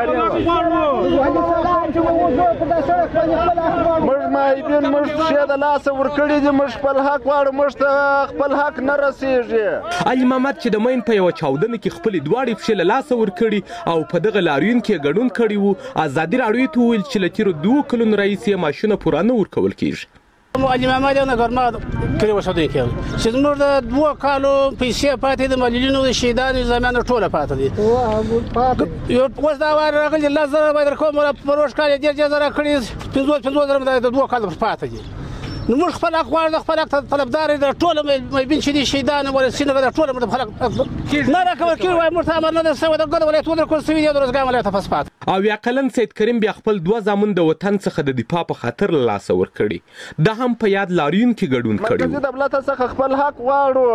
موږ مایبین موږ پښې د لاسه ورکړي دي، موږ خپل حق غواړو، موږ ته خپل حق نه رسیږي. علي محمد چې د مین په یوه چاودنه کې خپلې دواړې پښې له لاسه ورکړي او په دغه لاریون کې ګډون کړی وو، ازادي راډیو ته وویل چې له تېرو 2 کلونو راهیسې یې معاشونه پوره نه ورکول کېږي. علي محمد یو نګرما کړی وسودی کې چې زموږ د 2 کالو پیسې پاتې د معلولینو د شهیدانو زمانه ټوله پاتې دي. یو اوس دا وار راغلی 10,000 باید کوم پروش کال دې جزا کړی 15,000 د 2 کالو پاتې دي. نو موږ خپل حق غواړو، خپل حق طلبدار د ټولو مبین چې دي شهیدانو ورسینه د ټولو موږ خپل نه راکول کېږي. وای موږ امر نه ده سوی د ګډ ولایت ودر کول سوي د روزګان ولایت په سپات. او یا قلم سید کریم بیا خپل 2 زامن د وطن څخه د دفاع په خاطر له لاسه ورکړي. دا هم په یاد لاریون کې ګډون کړي. مرکزي دولت څخه خپل حق غواړو.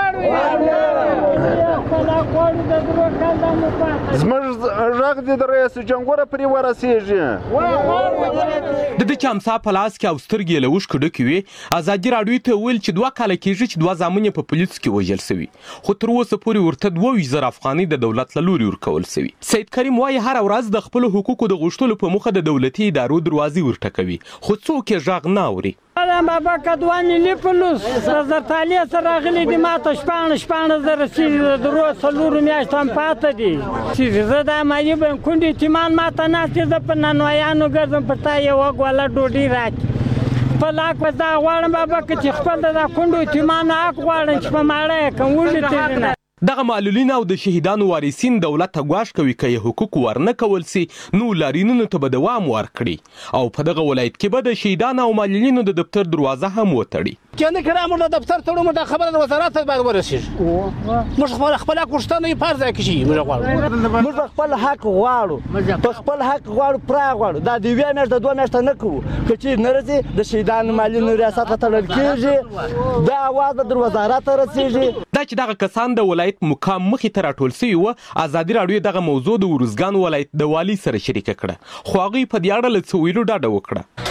زموږ غږ د رئیس جمهور پرې ورسیږي. د دې چمسا په لاس کې او سترګې له اوښکو ډکې وي. ازادي راډیو ته ویل چې 2 کاله کېږي چې 2 زامن په پولیس کې وژل شوي، خو تر اوسه پورې ورته 22,000 افغانۍ د دولت له لوري ورکول شوي. سید کریم وایي هر ورځ د خپل حقوقو د غوښتلو په موخه د دولتي ادارو دروازې ورټکوي، خو څوک یې غږ نه اوري. بابا کدوانی لیپلوس زرتالی سره راغلی دي، ماته شپانه زره چې درو څلور میاشتې هم پاته دي چې زه د مایي بانکونډ اعتماد ماته ناستې زه په نانوایانو ګرځم په تا یوه ګوله ډوډۍ راکړي. خپل حق به دا غواړم بابا که چې خپل د کونډو اعتماد حق غواړم چې په ماړه یې کړم وږي تېرېنه. دغه معلولین او د شهیدانو وارثین دولت ته ګواښ کوي که یې حقوق ورنه کول سي نو لاریونونو ته به دوام ورکړي او په دغه ولایت کې به د شهیدانو او معلولینو د دفتر دروازه هم وتړي. کنه کړه موږ د دفتر ته موږ د خبره د وزارت ته باید ورسېږي. موږ خپل حق غوښتنه یې پر ځای کړي. موږ غواړو، موږ خپل حق غواړو، په خپل حق غواړو، پرا غواړو. دا د 2 میاشتې د 2 میاشتې نه کوو که چې نه راځي د شهیدانو معلولینو ریاست ته تړل کېږي. دا اواز به در وزارت ته رسېږي. دا چې دغه کسان د ولایت مقام مخې ته راټول سوي وه، ازادي راډیو دغه موضوع د ورزګان ولایت د والي سره شریکه کړه، خو هغوی په دې اړه له څه ویلو ډاډه وکړه.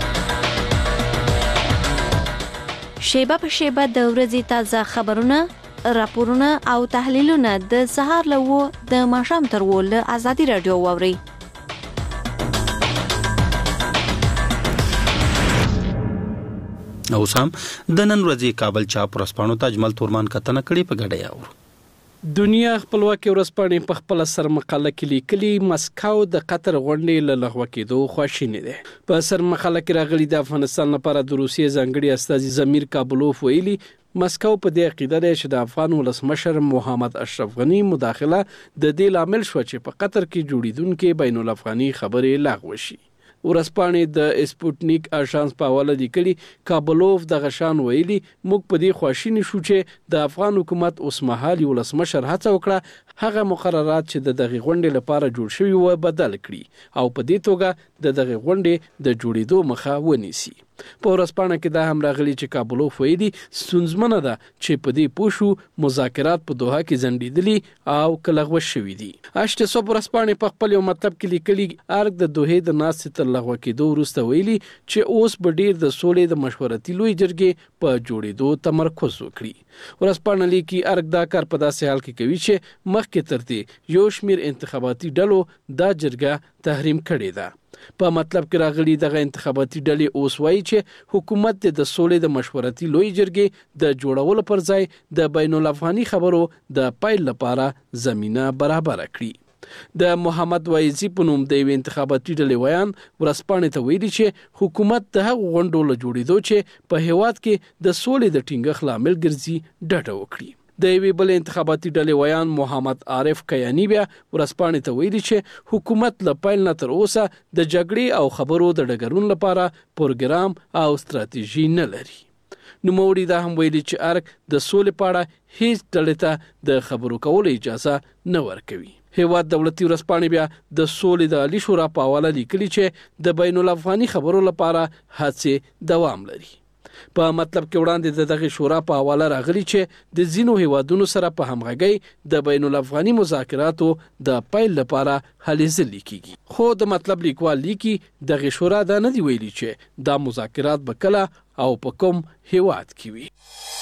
شیبه په شیبه د ورځې تازه خبرونه، راپورونه او تحلیلونه د سهار له 7 د ماښام تر 8 له ازادي راډیو واورئ. او سم د نن ورځې کابل چاپ ورسپانو ته اجمل تورمان کتنه کړي په ګډه یاورو. دنیا خپلواکي ورځپاڼې په خپل سر مقاله کې لیکلي مسکو د قطر غونډې له لغوه کېدو خواشینی ده. په سر مقاله کې راغلي د افغانستان لپاره د روسیې ځانګړي استازي زمیر کابلوف ویلي مسکو په دې عقیده ده چې د افغان ولسمشر محمد اشرف غنی مداخله د دې لامل شو چې په قطر کې جوړیدونکو بین الافغاني خبرې لغوه شي. ورسپانې د سپوټنیک اژانس په حواله لیکلي کابلوف د غشان ویلي موږ په دې خواشینی شو چې د افغان حکومت اوسمهالي ولسمشر هڅه وکړه هغه مقررات چې د دغه غونډې لپاره جوړ شوي و بدل کړي او په دې توګه د دغه غونډې د جوړېدو مخه ونیسي. په ورسپانه کې دا هم راغلي چې کابلوف ویلي ستونزمنه ده چې په دې پوه شو مذاکرات په دوحه کې ځنډېدلي او لغوه شوي دي. اشته صبح ورسپانې په خپل یو مطلب کې لیکلي ارګ د دوحې د ناستې تر لغوه کېدو وروسته ویلي چې اوس به ډېر د سولې د مشورتي لوی جرګې په جوړېدو تمرکز وکړي. ورسپانه لیکي ارګ دا کار په داسې حال کې کوي چې مخکې تر دې یو شمېر انتخاباتي ډلو دا جرګه تحریم کړې ده. په مطلب کې راغلي دغه انتخاباتي ډلې اوس وایي چې حکومت د سولې د مشورتي لوی جرګې د جوړولو پر ځای د بین الافغاني خبرو د پیل لپاره زمينه برابر کړي. د محمد وایزي په نوم د انتخاباتي ډلې ویان ورسپانې ته ویلي چې حکومت د هغو غونډو له جوړېدو چې په هیواد کې د سولې د ټینګښت لامل ګرځي ډډه وکړي. د یوې بل انتخاباتي ډلې ویان محمد عارف کیانی بیا ورسپانې ته ویلي چې حکومت له پیل نه تر اوسه د جګړې او خبرو د ډګرونو لپاره پروګرام او ستراتیژي نه لري. نوموړي دا هم ویلي چې ارګ د سولې په اړه هیڅ ډلې ته د خبرو کولو اجازه نه ورکوي. هیواد دولتي ورسپانې بیا د سولې د عالی شورا په حواله لیکلي چې د بین الافغاني خبرو لپاره هڅې دوام لري. په مطلب کې وړاندې د دغه شورا په حواله راغلي چې د ځینو هیوادونو سره په همغږي د بین الافغاني مذاکراتو د پیل لپاره هلې ځلې کیږي. خو د مطلب لیکوال لیکي دغه شورا دا نه دی ویلي چې دا مذاکرات به کله او په کوم هیواد کې وي.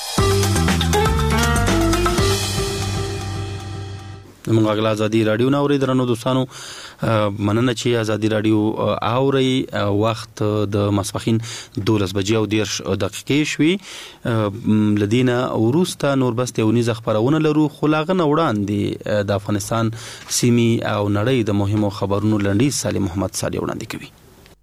موږ غلا ازادي رادیو نو ورې درنو دوستانو مننه چې ازادي رادیو اوري وخت د مسفخین 12 بجې او 10 دقیقې شوي لدینا وروسته نور بس ته ونیز خبرونه لرو خلاغه وړاندې د افغانستان سیمي او نړۍ د مهمو خبرونو لنډي سالم محمد صالح وړاندې کوي.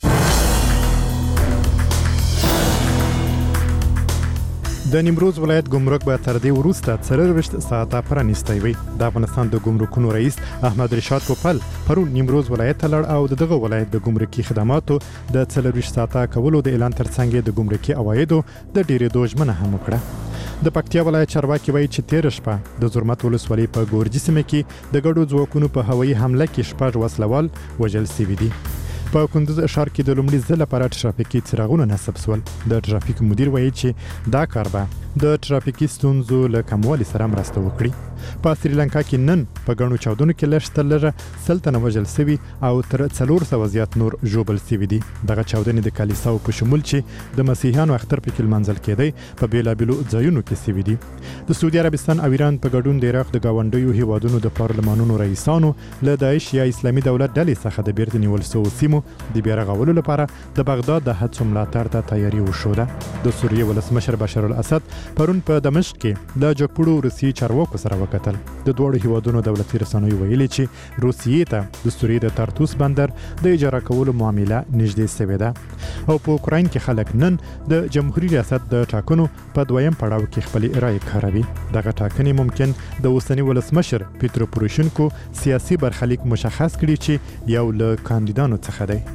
د نیمروز ولایت ګمرک به تر دې وروسته 24 ساعته پرانیستی وي. د افغانستان د ګمرکونو رئیس احمد رشاد پوپل پرون نیمروز ولایت لړ او دغه ولایت د ګمرکي خدماتو د 24 ساعته کولو د اعلان ترڅنګ د ګمرکي عوایدو د ډیرېدو ژمنه هم وکړه. د پکتیا ولایت چارواکي وایي چې تیر شپه د زرمت ولسوالۍ په ګورجي سیمه کې د ګډو ځواکونو په هوایي حمله کې 6 وسلوال وژل شوي دي. په کندوز ښار کې د لومړي ځل لپاره ټرافیکي څراغونه نصب شول. د ټرافیک مدیر وایي چې دا کار به د ټرافیکي ستونزو له کموالي سره مرسته وکړي. په سریلانکا کې نن په ګڼو چاودنو کې لږ سلطنه وژل شوي او تر 400 زیات نور ژوبل شوي دي. دغه چاودنې د کلیساو په شمول چې د مسیحیانو اختر پکې لمانځل کېدی په بیلابیلو ځایونو کې شوي دي. د سعودي عربستان او ایران په ګډون د عراق د گاونډیو هیوادونو د پارلمانونو رئیسانو له داعش یا اسلامي دولت ډلې څخه د بیرته نیول شویو سیمو د بیا رغولو لپاره د بغداد د هڅو ملاتړ ته تیاری وشوده. د سوریې ولسمشر بشار الاسد پرون په دمشق کې د جګپړو روسي چارواکو سره وکتل. د دوړو هیوادونو دولتي رسنیو ویلي چې روسیې ته د سوریې د تارتوس بندر د اجاره کولو معامله نږدې شوې ده. او په اوکراین کې خلک نن د جمهوریت ریاست د ټاکنو په دویم پړاو کې خپل رائے کاروي. دغه ټاکنې ممکن د اوسنی ولسمشر پیټرو پوروشینکو سیاسي برخلیک مشخص کړي چې یو له کاندیدانو څخه دی.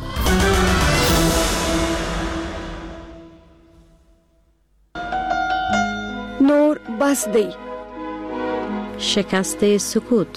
نور بس دی. شکست سکوت.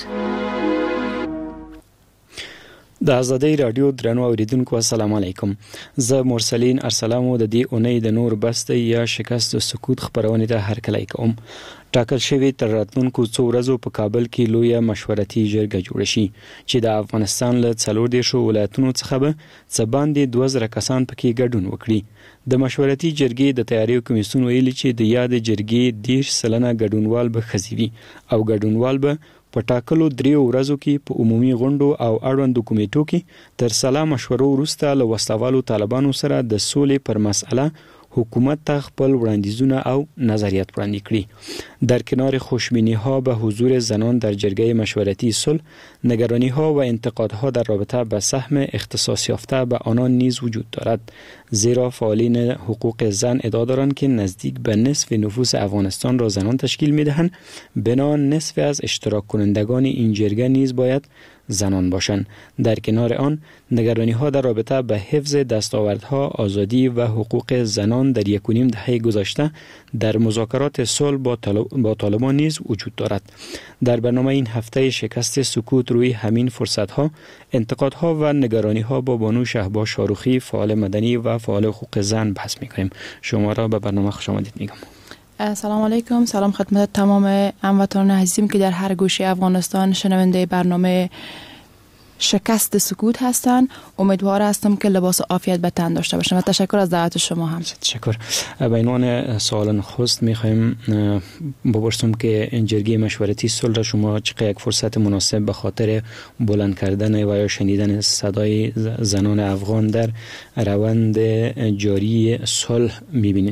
د ازادي رادیو درنو اوریدونکو السلام علیکم. زه مرسلین ارسلامو د دې اونۍ د نور بس دی یا شکست سکوت خبرونه ته هرکلی کوم. ټاکل شوی تر راتلونکو څو ورځو په کابل کې لویه مشورتي جرګه جوړه شي چې د افغانستان له 14 ولایتونو څخه به څه باندې 2000 کسان پکې ګډون وکړي. د مشورتي جرګې د تیاری کمیسیون ویلي چې د یاد جرګې 10% ګډونوال به خزيوي او ګډونوال به په ټاکلو 3 ورځو کې په عمومي غونډو او اړوندو کمیټو کې تر سلا مشورو وروسته له وسلوالو طالبانو سره د سولې پر مسأله حکومت ته خپل وړاندیزونه او نظریات وړاندې کړي. در کنار خوشبینی ها به حضور زنان در جرگه مشورتی صلح، نگرانی ها و انتقادها در رابطه به سهم اختصاص یافته به آنان نیز وجود دارد، زیرا فعالین حقوق زن ادعا دارند که نزدیک به نصف نفوس افغانستان را زنان تشکیل میدهند. بنا نصف از اشتراک کنندگان این جرگه نیز باید زنان باشند. در کنار آن نگرانی ها در رابطه به حفظ دستاوردها، آزادی و حقوق زنان در 1.5 دهه گذشته در مذاکرات صلح با طالبان نیز وجود دارد. در برنامه این هفته شکست سکوت روی همین فرصت ها، انتقادها و نگرانی ها با بانو شهباز شاروخی، فعال مدنی و فعال حقوق زن بحث میکنیم. شما را به برنامه خوش آمدید میگم. سلام علیکم. سلام خدمت تمام هموطنان عزیزم که در هر گوشه افغانستان شنونده برنامه شکست سکوت هستن. امیدوار هستم که لباس عافیت به تن داشته باشن و تشکر از دعوت شما هم. تشکر. به عنوان سوال نخست میخوایم بپرسیم که این جرگه مشورتی صلح را شما چقدر یک فرصت مناسب به خاطر بلند کردن و یا شنیدن صدای زنان افغان در روند جاری صلح میبینین؟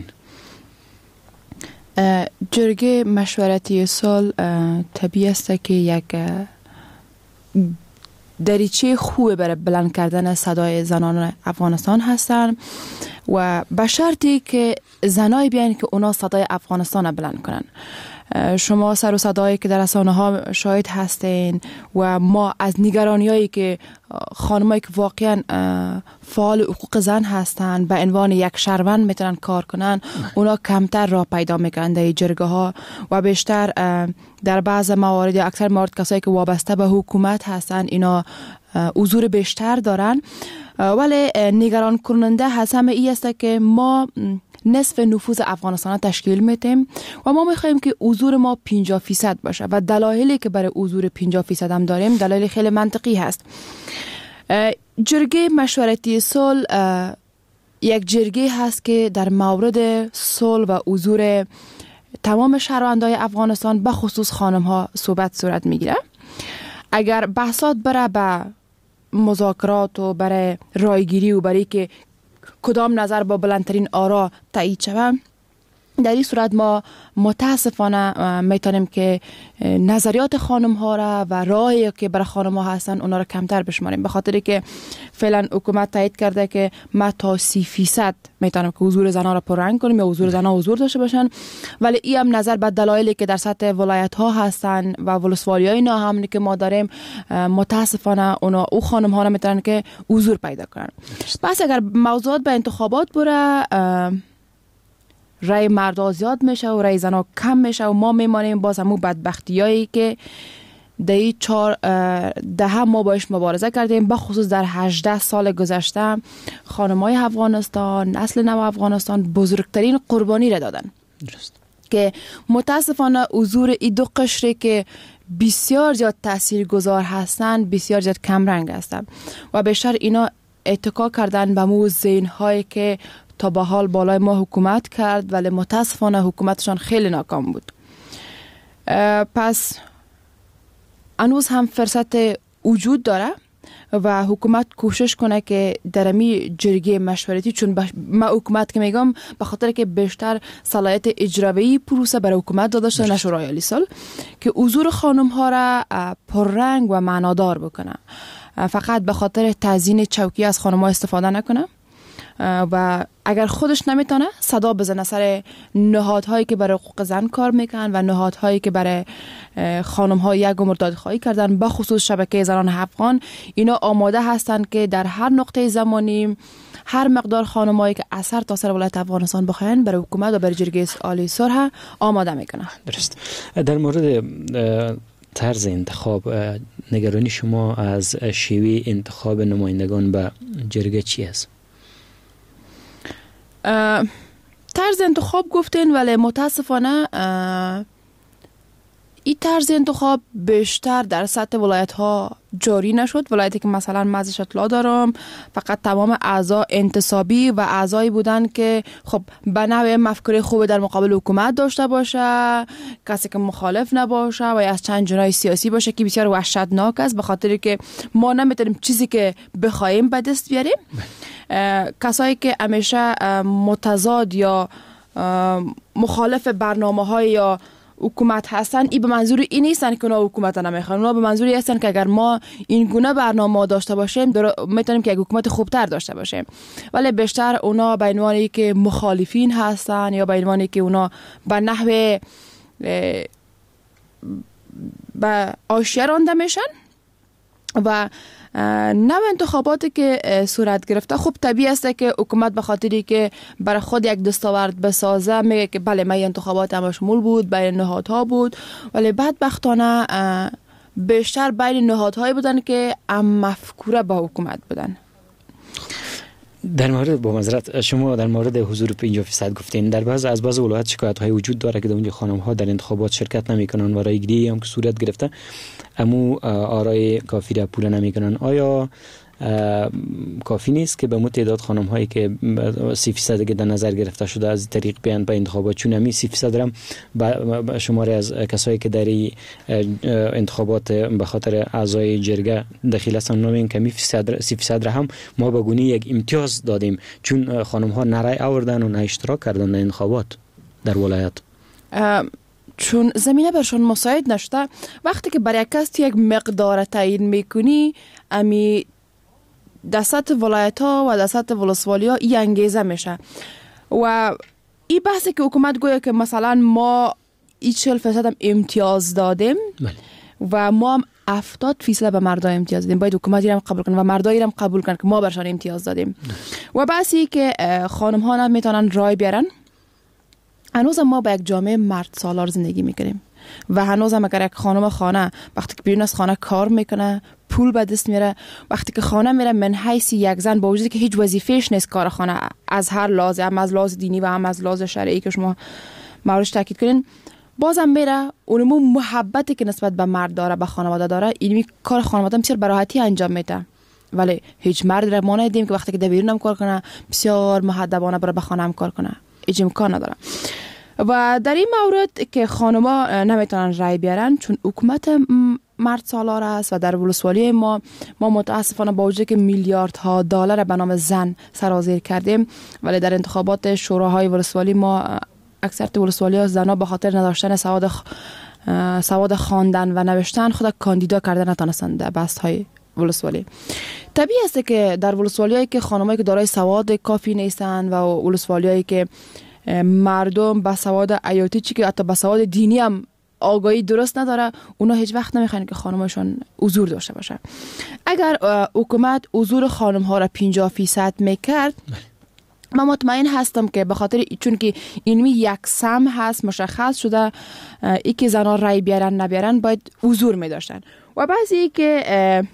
جرگه مشورتی صلح طبیعی است که یک دریچه خوبه برای بلند کردن صدای زنان افغانستان هستن و به شرطی که زنای بیان که اونا صدای افغانستان بلند کنن. شما سر و صدایی که در رسانه ها شاهد هستین و ما از نگرانیایی که خانمایی که واقعا فعال حقوق زن هستن به عنوان یک شهروند میتونن کار کنن، اونا کمتر راه پیدا میکنن در جرگه ها و بیشتر در بعض موارد یا اکثر موارد کسایی که وابسته به حکومت هستن اینا حضور بیشتر دارن. ولی نگران کننده هست همه ای است که ما نصف نفوذ افغانستان تشکیل میدیم و ما میخوایم که حضور ما 50% باشه و دلایلی که برای حضور 50% هم داریم دلایل خیلی منطقی هست. جرگه مشورتی صلح یک جرگه هست که در مورد صلح و حضور تمام شهروندان افغانستان به خصوص خانم ها صورت میگیره. اگر بحثات بره به مذاکرات و برای رایگیری و برای که کدام نظر با بلندترین آرا تایید شود، در این صورت ما متاسفانه میتونیم که نظریات خانم ها را و راهی که برای خانم ها هستن اونا را کمتر بشماریم، به خاطر که فعلا حکومت تایید کرده که ما تا 30% میتونیم که حضور زنها را پررنگ کنیم یا حضور زنها حضور داشته باشن. ولی این هم نظر به دلایلی که در سطح ولایت ها هستن و ولسوالی های ناامنی که ما داریم متاسفانه اونا او خانم ها را میتونن که حضور پیدا کنن. پس اگر موضوعات به انتخابات بره رای مردا زیاد میشه و رای زنا کم میشه و ما میمانیم باز همون بدبختیایی که در این 4 ما باش مبارزه کردیم، بخصوص در 18 سال گذشته خانمای افغانستان، نسل نو افغانستان بزرگترین قربانی را دادن. درست. که متاسفانه حضور این دو قشری که بسیار زیاد تاثیرگذار هستن بسیار زیاد کم رنگ هستن و بیشتر اینا اتکا کردن به مو ذهن‌هایی که تا به حال بالای ما حکومت کرد ولی متاسفانه حکومتشان خیلی ناکام بود. پس هنوز هم فرصت وجود داره و حکومت کوشش کنه که در امی جرگه مشورتی، چون ما حکومت که میگم به خاطر که بیشتر صلاحیت اجرایی پروسه برای حکومت داده شده نه شورای عالی صلح، که حضور خانم ها را پررنگ و معنادار بکنه، فقط به خاطر تزیین چوکی از خانم ها استفاده نکنه و اگر خودش نمیتونه صدا بزنه سر نهادهایی که برای حقوق زن کار میکنن و نهادهایی که برای خانم ها یک مرداد خواهی کردن، به خصوص شبکه زنان افغان، اینا آماده هستند که در هر نقطه زمانی هر مقدار خانمایی که اثر تاثیر ولایت افغانستان بخواین برای حکومت و برای جرگه عالی صلح آماده میکنن. درست. در مورد طرز انتخاب، نگرانی شما از شیوه انتخاب نمایندگان به جرگه چی است؟ طرز انتخاب گفتین ولی متاسفانه این طرز انتخاب بیشتر در سطح ولایت ها جاری نشد. ولایتی که مثلا من ازش اطلاع دارم فقط تمام اعضا انتصابی و اعضایی بودن که خب به نوع مفکوره خوب در مقابل حکومت داشته باشه، کسی که مخالف نباشه و یا از چند جناح سیاسی باشه که بسیار وحشتناک است، به خاطر که ما نمیتونیم چیزی که بخوایم به دست بیاریم. کسایی که همیشه متضاد یا مخالف برنامه‌های یا حکومت هستن، این به منظور این نیستن که اونا حکومت نمیخوان، اونا به منظوری هستن که اگر ما این گونه برنامه داشته باشیم میتونیم که یک حکومت خوبتر داشته باشیم. ولی بیشتر اونا به عنوانی که مخالفین هستن یا به عنوانی که اونا به نحوه به آشیه رانده میشن و نوع انتخاباتی که صورت گرفته خب طبیعی است که حکومت به خاطری که برای خود یک دستاورد بسازه میگه که بله ما انتخابات هم شمول بود، بین نهادها بود، ولی بدبختانه بیشتر بین نهادهایی بودن که مفکوره با حکومت بودن. در مورد با معذرت شما در مورد حضور 50% گفتین، در از بعض ولایات شکایت‌های وجود داره که اونجا خانم‌ها در انتخابات شرکت نمی‌کنن و رایگیری هم که صورت گرفته امو آرای کافی را پول نمی‌کنن. آیا کافی نیست که به مو تعداد خانم هایی که 30% که در نظر گرفته شده از طریق بیان به انتخابات، چون همی 30% هم به شماره از کسایی که در انتخابات به خاطر اعضای جرگه دخیل هستن نامین کمی 30% را هم ما به گونه یک امتیاز دادیم چون خانم ها نه رای آوردن و نه اشتراک کردن در انتخابات در ولایت، چون زمینه برشون مساعد نشده. وقتی که برای کسی یک مقدار تعیین میکنی امی دست ولایت ها و دست ولسوالی ها این انگیزه میشه و این بحثی که حکومت گویا که مثلا ما 40% هم امتیاز دادیم و ما هم 70% به مردای امتیاز دادیم. باید حکومت هم قبول کنه و مردای هم قبول کنه که ما برشان امتیاز دادیم. و بحثی که خانم ها نمیتونن رای بیارن، هنوز ما با یک جامعه مرد سالار زندگی میکنیم و هنوز هم اگر یک خانم خانه وقتی که بیرون از خانه کار میکنه پول به دست میره، وقتی که خانه میره من حیث یک زن با وجودی که هیچ وظیفه‌اش نیست کار خانه، از هر لحاظ، هم از لحاظ دینی و هم از لحاظ شرعی که شما موردش تاکید کنین، بازم میره اونمو محبتی که نسبت به مرد داره، به خانواده داره، اینمی کار خانواده بسیار به راحتی انجام میده. ولی هیچ مرد را ما ندیدیم که وقتی که بیرون هم کار کنه بسیار مؤدبانه بره به خانه هم کار کنه. هیچ امکان نداره. و در این مورد که خانما نمیتونن رای بیارن چون حکومت مرد سالار است و در ولسوالی ما متاسفانه با وجود که میلیاردها دلار به نام زن سرازیر کردیم، ولی در انتخابات شوراهای ولسوالی ما اکثر ولسوالی ها زنها به خاطر نداشتن سواد خواندن و نوشتن خود کاندیدا کرده نتونستند در بست های ولسوالی. طبیعی است که در ولسوالی هایی که خانمایی که دارای سواد کافی نیستند و ولسوالی هایی که مردم با سواد حیاتی چی که حتی با سواد دینی هم آگاهی درست نداره، اونا هیچ وقت نمیخوان که خانماشون حضور داشته باشه. اگر حکومت حضور خانم ها را 50% میکرد، من مطمئن هستم که به خاطر چون که اینمی یک سم هست مشخص شده ای که زنان رای بیارن نبیارن باید حضور می داشتن و بعضی که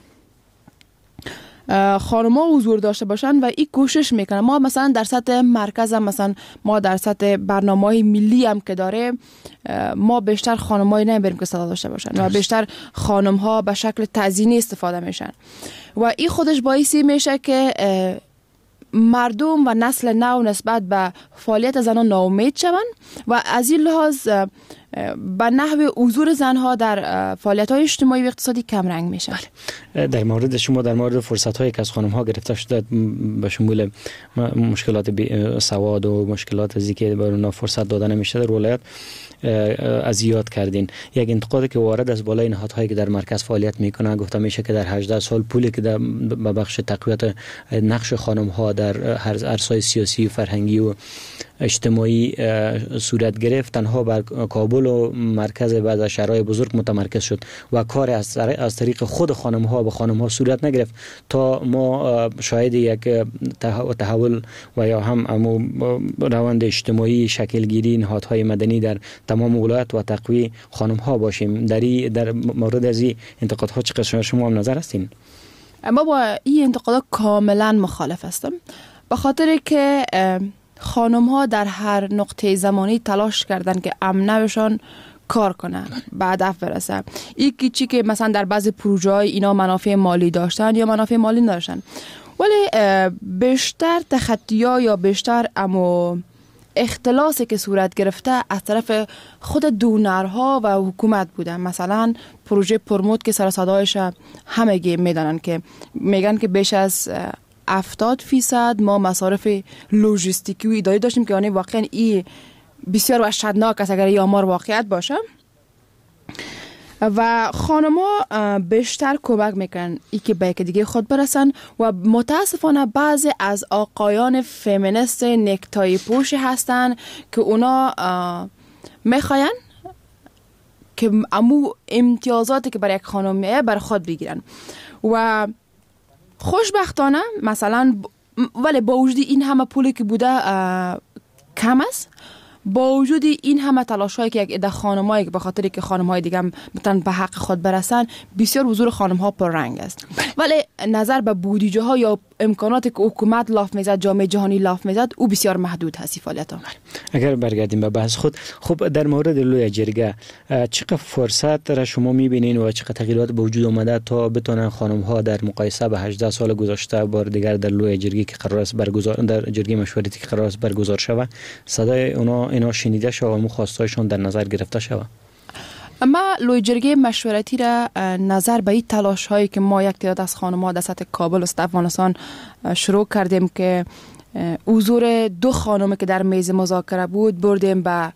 خانم‌ها حضور داشته باشن و این کوشش میکنن. ما مثلا در سطح مرکز هم مثلا ما در سطح برنامه‌های ملی هم که داره ما بیشتر خانم‌هایی نمیبریم که صدا داشته باشن و بیشتر خانم‌ها به شکل تعزینی استفاده میشن و این خودش باعثی میشه که مردم و نسل نو نسبت به فعالیت زنان ناامید شوند و از این لحاظ به نحو حضور زنها در فعالیت‌های اجتماعی و اقتصادی کم رنگ میشن. در مورد شما در مورد فرصت‌هایی که از خانم‌ها گرفته شده به شمول مشکلات سواد و مشکلات از اینکه به اونها فرصت داده نمیشه در ولایت از یاد کردین. یک انتقادی که وارد از بالای نهادهایی که در مرکز فعالیت میکنه گفته میشه که در 18 سال پولی که به بخش تقویت نقش خانم‌ها در هر عرصه‌های سیاسی و فرهنگی و اجتماعی صورت گرفت تنها بر کابل و مرکز بعض از شهرهای بزرگ متمرکز شد و کار از طریق خود خانم‌ها به خانم‌ها صورت نگرفت تا ما شاهد یک تحول و یا هم روند اجتماعی شکلگیری نهادهای مدنی در تمام ولایت و تقویت خانم‌ها باشیم. در مورد از این انتقادها چقدر شما هم نظر هستین؟ ما با این انتقادات کاملا مخالف هستم به خاطر که خانم ها در هر نقطه زمانی تلاش کردن که امنشان کار کنن به هدف برسه. یکی چی که مثلا در بعضی پروژه های اینا منافع مالی داشتن یا منافع مالی نداشتن، ولی بیشتر تخطی‌ها یا بیشتر اختلاسی که صورت گرفته از طرف خود دونرها و حکومت بوده. مثلا پروژه پرمود که سر صدایش همگی میدانن که میگن که بیش از 70% ما مصارف لوجستیکی و اداری داشتیم که آنه واقعا این بسیار وحشتناک است اگر این آمار واقعیت باشه و خانم‌ها بیشتر کمک میکنن ای که به یک دیگه خود برسن و متاسفانه بعضی از آقایان فمینیست نکتای پوش هستن که اونا میخواین که امو امتیازاتی که برای یک خانم میه بر خود بگیرن و خوشبختانه مثلا ولی با وجود این همه پولی که بوده کم است، با وجود این همه تلاش‌هایی که یک عده خانم‌هایی که به خاطر که خانم‌های دیگه هم میتونن به حق خود برسن بسیار حضور خانم‌ها پر رنگ است. ولی نظر به بودجه‌ها یا امکاناتی که حکومت لاف میزد، جامعه جهانی لاف میزد، او بسیار محدود هست فعالیت‌ها. اگر برگردیم به بحث خود، خب در مورد لوی جرگه چقدر فرصت را شما می‌بینین و چقدر تغییرات به وجود اومده تا بتونن خانم‌ها در مقایسه به 18 سال گذشته بار دیگر در لوی جرگه که قرار است برگزار در جرگه مشورتی که قرار است برگزار شود صدای اینا شنیده شود و مخواستایشون در نظر گرفته شود؟ ما لوی جرگه مشورتی را نظر به این تلاش هایی که ما یک تعداد از خانم‌ها در سطح کابل و افغانستان شروع کردیم که حضور 2 خانم که در میز مذاکره بود بردیم به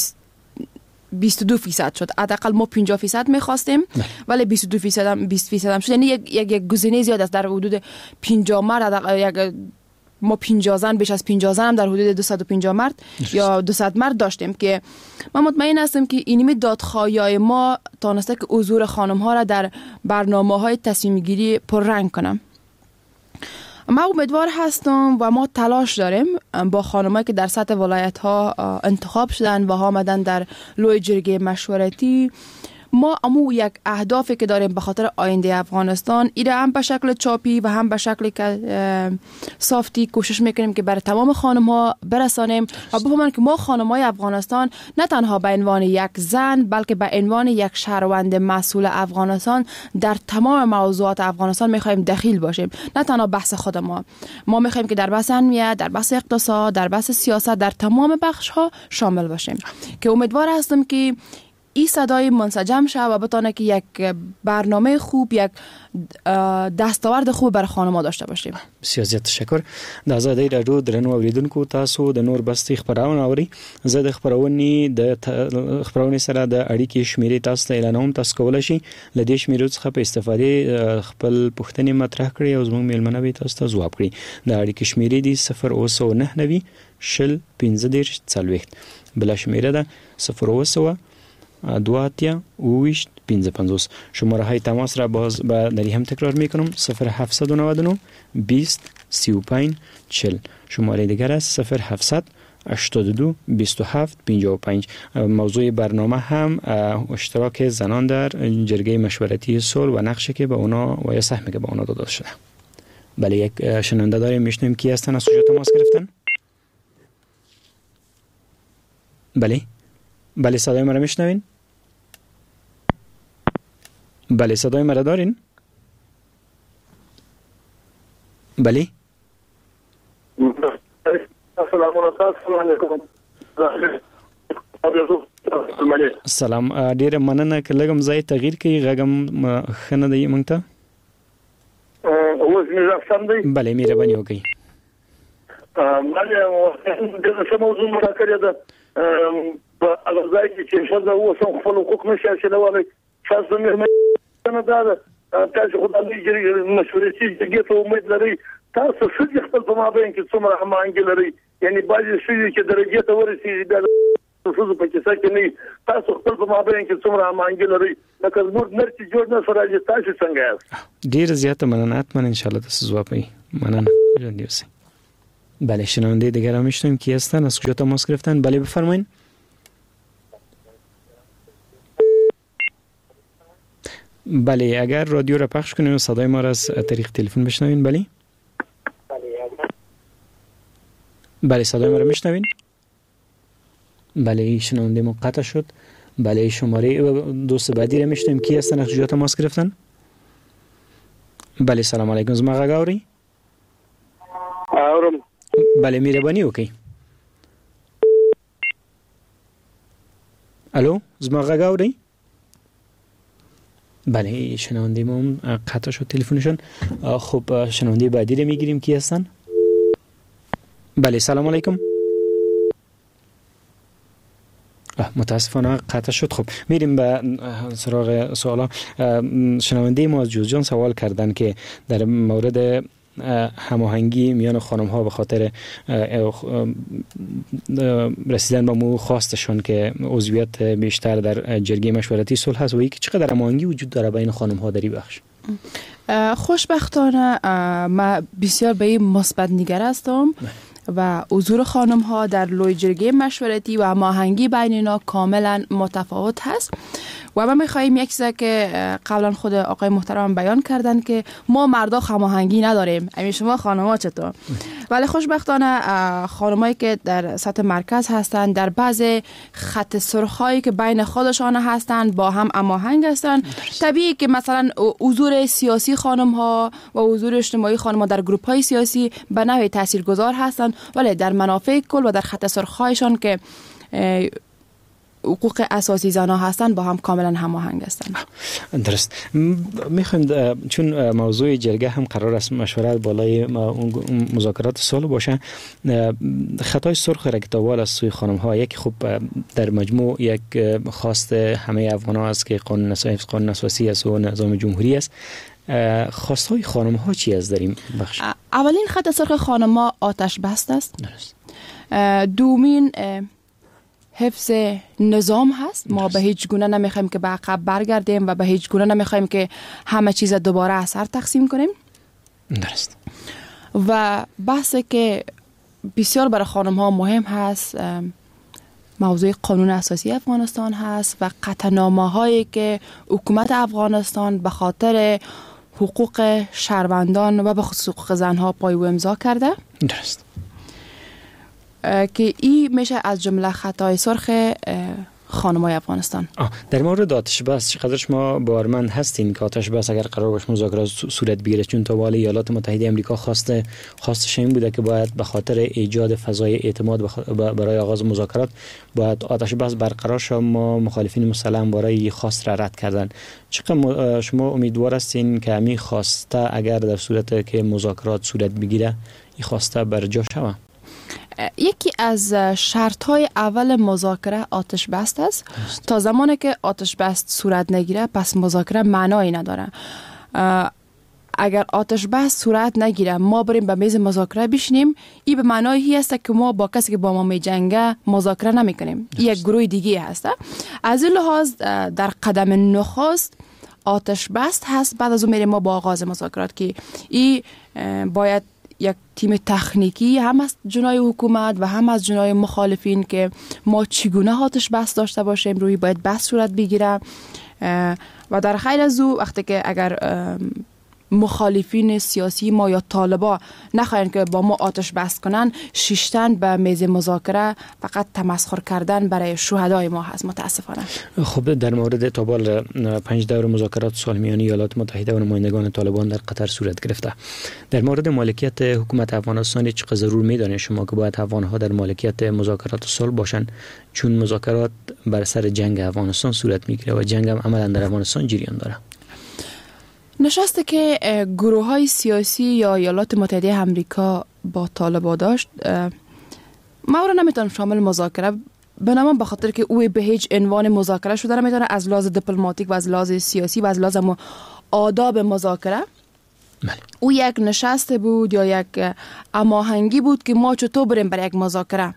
22% شد. حداقل ما 50% می‌خواستیم ولی 22% هم 20% هم شد. یعنی یک گزینه زیاد است. در حدود 50 مرد یک ما 50 زن بیش از 50 زن هم در حدود 250 مرد یا 200 مرد داشتیم که من مطمئن هستم که اینمی دادخواهی ما تانسته که حضور خانم ها را در برنامه‌های تصمیم گیری پررنگ کنم. ما امیدوار هستم و ما تلاش داریم با خانمایی که در سطح ولایت ها انتخاب شدن و آمدن در لوی جرگه مشورتی، ما امو یک اهدافی که داریم به خاطر آینده افغانستان، ایره هم به شکل چاپی و هم به شکل سافتی کوشش میکنیم که برای تمام خانم ها برسانیم و بفهمن که ما خانم های افغانستان نه تنها به عنوان یک زن بلکه به عنوان یک شهروند مسئول افغانستان در تمام موضوعات افغانستان میخوایم دخیل باشیم. نه تنها بحث خود ما میخوایم که در بحث امنیت، در بحث اقتصاد، در بحث سیاست، در تمام بخش ها شامل باشیم که امیدوار هستم که این صدای منسجم شد و بتونه که یک برنامه خوب، یک دستاورد خوب برای خانم‌ها داشته باشیم. بسیار زیات تشکر. د آزادۍ راډیو درنو اوریدونکو، تاسو د نور بستي خبرونه اوري. زه د خبرونې سره د اړیکې شمیرې تاسو ته اعلانوم. تاسو کولای شئ له دې شمیرو څخه په استفادې خپل پوښتنې مطرح کړئ او زموږ میلمنه به تاسو ته ځواب کړي. د اړیکې شمیرې دی 0990 شل 15 40. بل شمیره ده 09 دواتیا اویشت 55. شماره های تماس را باز دری هم تکرار میکنم 0799 20 35 40. شماره دیگر است 0700 82 27 55. موضوع برنامه هم اشتراک زنان در جرگه مشورتی صلح و نقشی که به اونا و یا سهمی که به اونا داده شده. بله، یک شنونده داریم، میشنویم کی هستن، از کجا تماس گرفتن؟ بله صدای مرا میشنوین؟ بله صدای مرا دارین؟ بله سلام. ډیر مننه که لږم ځای تغییر کړئ، غږم ښه نه دی موږ ته. بله مهرباني وکړئ. څه موضوع مذاکره ده په هغه ځای کې چې ښځه اوسم خپل حقوق نشي حاصلولی. تاسو مهمه ده تاسو خدای دې مشورتي جرګې ته امید لرئ. تاسو ښځې خپل په مابین کې څومره هماهنګي لرئ؟ یعنی بعضې ښځې چې درجې ته ورسېږي بیا د ښځو په کیسه کې نه وي، تاسو خپل په مابین کې څومره هماهنګي لرئ؟ لکه زموږ نر چې جوړ نه سره راځي، تاسو څنګه یاست؟ ډېره زیاته مننه. حتما انشاءالله تاسو ځواب وایي. مننه. ژوندي اوسئ. بله شنونده دیگر هم میشنویم کی هستن، از کجا تماس گرفتن؟ بله بفرمایید. بله اگر رادیو را پخش کنین و صدای ما را از طریق تلفن بشنوین. بله صدای ما را میشنوین؟ بله شنونده ما قطع شد. بله شماره دوست بعدی را میشنویم کی هستن، از کجا تماس گرفتن؟ بله سلام علیکم، زما غږ اورئ؟ اورم. بله مهرباني وکړئ. الو زما غږ اورئ؟ بله شنونده ما قطع شد تلفنشون. خب شنونده بعدی رو میگیریم کی هستن؟ بله سلام علیکم. متاسفانه قطع شد. خب میریم به سراغ سوالا. شنونده ما از جوزجان سوال کردن که در مورد هماهنگی میان خانم ها به خاطر رسیدن به مو خواستشون که عضویت بیشتر در جرگه مشورتی صلح هست و اینکه چقدر هماهنگی وجود داره بین خانم ها در این بخش. خوشبختانه ما بسیار به این مثبت نگران هستم و حضور خانم ها در لوی جرگه مشورتی و هماهنگی بین اینا کاملا متفاوت هست و ما می‌خوایم یک چیزی که قبلا خود آقای محترم بیان کردن که ما مردا هماهنگی نداریم، همین شما خانم‌ها چطور؟ ولی خوشبختانه خانمایی که در سطح مرکز هستند در بعض خط سرخ‌هایی که بین خودشان هستند با هم هماهنگ هستند. طبیعی که مثلا حضور سیاسی خانم‌ها و حضور اجتماعی خانم‌ها در گروه‌های سیاسی به نحو تاثیرگذار هستند، ولی در منافع کل و در خط سرخ‌هایشان که حقوق اساسی زنها هستند با هم کاملا هماهنگ هستند. درست. میخوایم چون موضوع جرگه هم قرار است مشورت بالای مذاکرات صلح باشه، خطای سرخ را که تاوال از سوی خانم ها، یکی خوب در مجموع یک خواست همه افغان ها است که قانون اساسی است و نظام جمهوری است. خواستهای خانم ها چی از داریم بخش؟ اولین خط سرخ خانم ها آتش بست است. دومین حفظ نظام هست. ما به هیچ گونه نمیخوایم که به عقب برگردیم و به هیچ گونه نمیخوایم که همه چیز دوباره از سر تقسیم کنیم. درست. و بحثی که بسیار برای خانم ها مهم هست موضوع قانون اساسی افغانستان هست و قطعنامه هایی که حکومت افغانستان به خاطر حقوق شهروندان و به خصوص حقوق زنها پای و امضا کرده. درست. که این میشه از جمله خطای سرخ خانمای افغانستان. در مورد آتش بس چقدر شما باورمند هستین که آتش بس اگر قرار باشه مذاکرات صورت بگیره؟ چون تا حالا ایالات متحده آمریکا خواستش این بوده که باید به خاطر ایجاد فضای اعتماد برای آغاز مذاکرات باید آتش بس برقرار شه. ما مخالفین مسلم برای خواست را رد کردن. چقدر شما امیدوار هستین که همین خواسته اگر در صورت که مذاکرات صورت بگیره این خواسته برجا شود؟ یکی از شرط‌های اول مذاکره آتش بست است. تا زمانی که آتش بست صورت نگیره پس مذاکره معنایی نداره. اگر آتش بست صورت نگیره ما بریم به میز مذاکره بشینیم، این به معنای است که ما با کسی که با ما میجنگه مذاکره نمی‌کنیم. یک گروه دیگه هست. از این لحاظ در قدم نخست آتش بست هست. بعد از اون میریم ما با آغاز مذاکرات که این باید یک تیم تکنیکی هم از جنای حکومت و هم از جنای مخالفین که ما چگونه آتش بس داشته باشیم روی باید بس صورت بگیره. و در خیر از او وقتی که اگر مخالفین سیاسی ما یا طالبا نخواهند که با ما آتش بس کنن، شیشتن به میز مذاکره فقط تمسخر کردن برای شهدای ما هست متاسفانه. خب در مورد تابال 5 دور مذاکرات صلح میانی ایالات متحده و نمایندگان طالبان در قطر صورت گرفته. در مورد مالکیت حکومت افغانستان چقدر ضرور میدانید شما که باید افغانها در مالکیت مذاکرات صلح باشن، چون مذاکرات بر سر جنگ افغانستان صورت میگیره و جنگ هم عملا در افغانستان جریان داره؟ نشسته که گروه های سیاسی یا ایالات متحده آمریکا با طالبان داشت ما رو نمیتونم شامل مذاکره بنامم، به خاطر که او به هیچ عنوان مذاکره شده نمیتونه از لحاظ دیپلماتیک و از لحاظ سیاسی و از لحاظ آداب مذاکره. او یک نشسته بود یا یک هماهنگی بود که ما چطور بریم برای یک مذاکره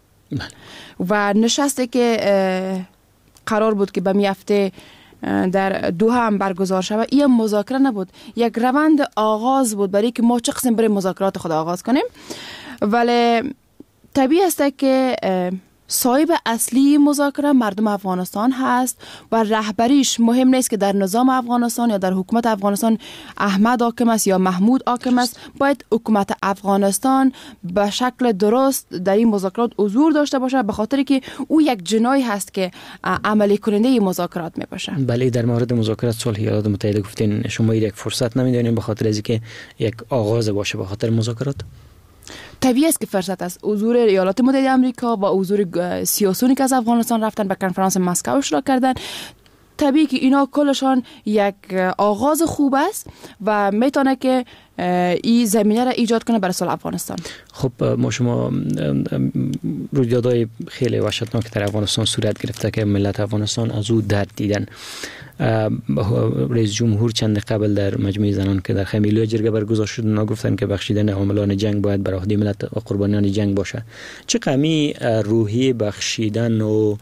و نشسته که قرار بود که به میفته در دوحه هم برگزار شود. این مذاکره نبود، یک روند آغاز بود برای که ما چه قسم بریم مذاکرات خود آغاز کنیم. ولی طبیعی است که صاحب اصلی مذاکره مردم افغانستان هست و رهبریش مهم نیست که در نظام افغانستان یا در حکومت افغانستان احمد حاکم است یا محمود حاکم است. باید حکومت افغانستان به شکل درست در این مذاکرات حضور داشته باشه، به خاطر که او یک جناح هست که عملی کننده این مذاکرات می باشه. بله، در مورد مذاکرات صلح ایالات متحده گفتین شما یک فرصت نمیدونین به خاطر از اینکه یک آغاز باشه به خاطر مذاکرات؟ طبیعی است که فرصت است. حضور ایالات متحده آمریکا و حضور سیاسیونی که از افغانستان رفتن به کنفرانس مسکو اشتراک کردن، طبیعی که اینا کلشان یک آغاز خوب است و میتونه که این زمینه را ایجاد کنه برای صلح افغانستان. خب ما شما رویدادهای خیلی وحشتناک در افغانستان صورت گرفته که ملت افغانستان از او درد دیدن. رئیس جمهور چند قبل در مجمع زنان که در خمیلوی جرگه برگزار شد اونا گفتن که بخشیدن عاملان جنگ باید بر عهده ملت و قربانیان جنگ باشه. چه قمی روحی بخشیدن و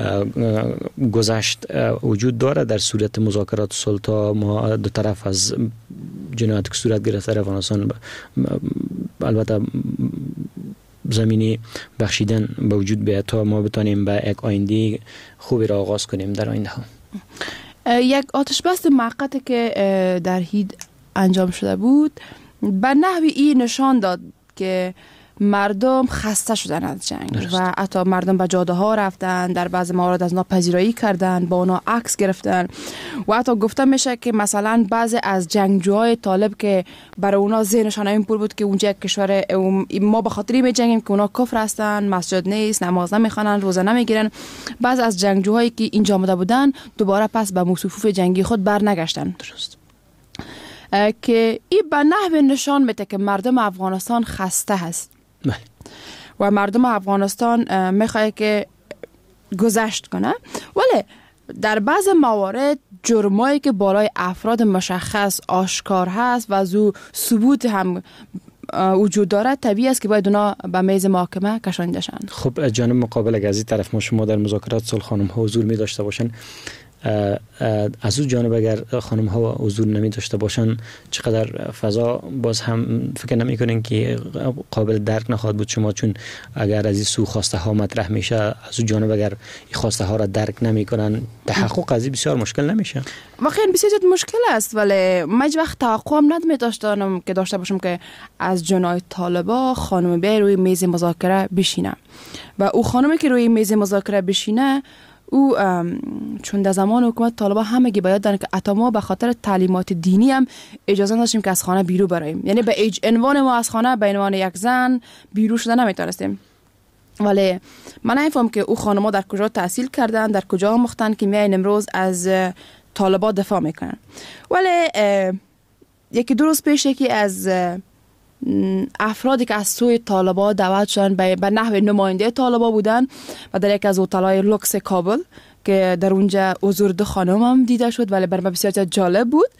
گذشت وجود داره در صورت مذاکرات صلح تا ما دو طرف از جنایت که صورت گرفته در افغانستان البته زمینی بخشیدن به وجود بیاد تا ما بتانیم به یک آینده خوبی را آغاز کنیم در آینده ها؟ یک آتش بس موقتی که در هید انجام شده بود به نحوی این نشان داد که مردم خسته شدن از جنگ و حتی مردم به جاده ها رفتن، در بعض موارد از ناپذیرایی کردن، با اونا عکس گرفتن و حتی گفته میشه که مثلا بعضی از جنگجوهای طالب که برای اونا ذهنشان این پول بود که اونجا یک کشور ما به خاطری میجنگیم که اونا کفر هستن، مسجد نیست، نماز نمیخوانن، روزه نمیگیرن، بعض از جنگجوهایی که اینجا آمده بودن دوباره پس به صفوف جنگی خود برنگشتن. درست. که این به نحو نشان میده که مردم افغانستان خسته هست و مردم افغانستان میخواد که گذشت کنه، ولی در بعض موارد جرمایی که بالای افراد مشخص آشکار هست و از او ثبوت هم وجود داره، طبیعی است که باید اونا به میز محاکمه کشانده شن. خب جانب مقابل اگر از این طرف ما شما در مذاکرات صلح خانم ها حضور می داشته باشن، از اون جانب اگر خانم ها حضور نمی داشته باشن چقدر فضا باز هم فکر نمی کنین که قابل درک نخواهد بود شما؟ چون اگر از این سو خواسته ها مطرح میشه، از اون جانب اگر این خواسته ها را درک نمی کنن، تحقق از این بسیار مشکل نمیشه؟ واقعا بسیار مشکل است، ولی من هیچ وقت توقع هم نداشته داشتم که داشته باشم که از جنای طالبا خانم بیای روی میز مذاکره بشینه و او خانمی که روی میز مذاکره بشینه او چون در زمان حکومت طالبا همگی باید دارن که حتی ما به خاطر تعلیمات دینی هم اجازه نداشتیم که از خانه بیرون براییم، یعنی به عنوان ما از خانه به عنوان یک زن بیرون شده نمیتونستیم. ولی من نمیفهم که او خانم‌ها در کجا تحصیل کردن، در کجا آموختن که میاین امروز از طالبا دفاع میکنن. ولی یکی دو روز پیش یکی از افرادی که از سوی طالبا دعوت شدن به نحو نماینده طالبا بودن و در یک از هتل‌های لوکس کابل که در اونجا حضور دو خانم هم دیده شد، ولی برای من بسیار جالب بود.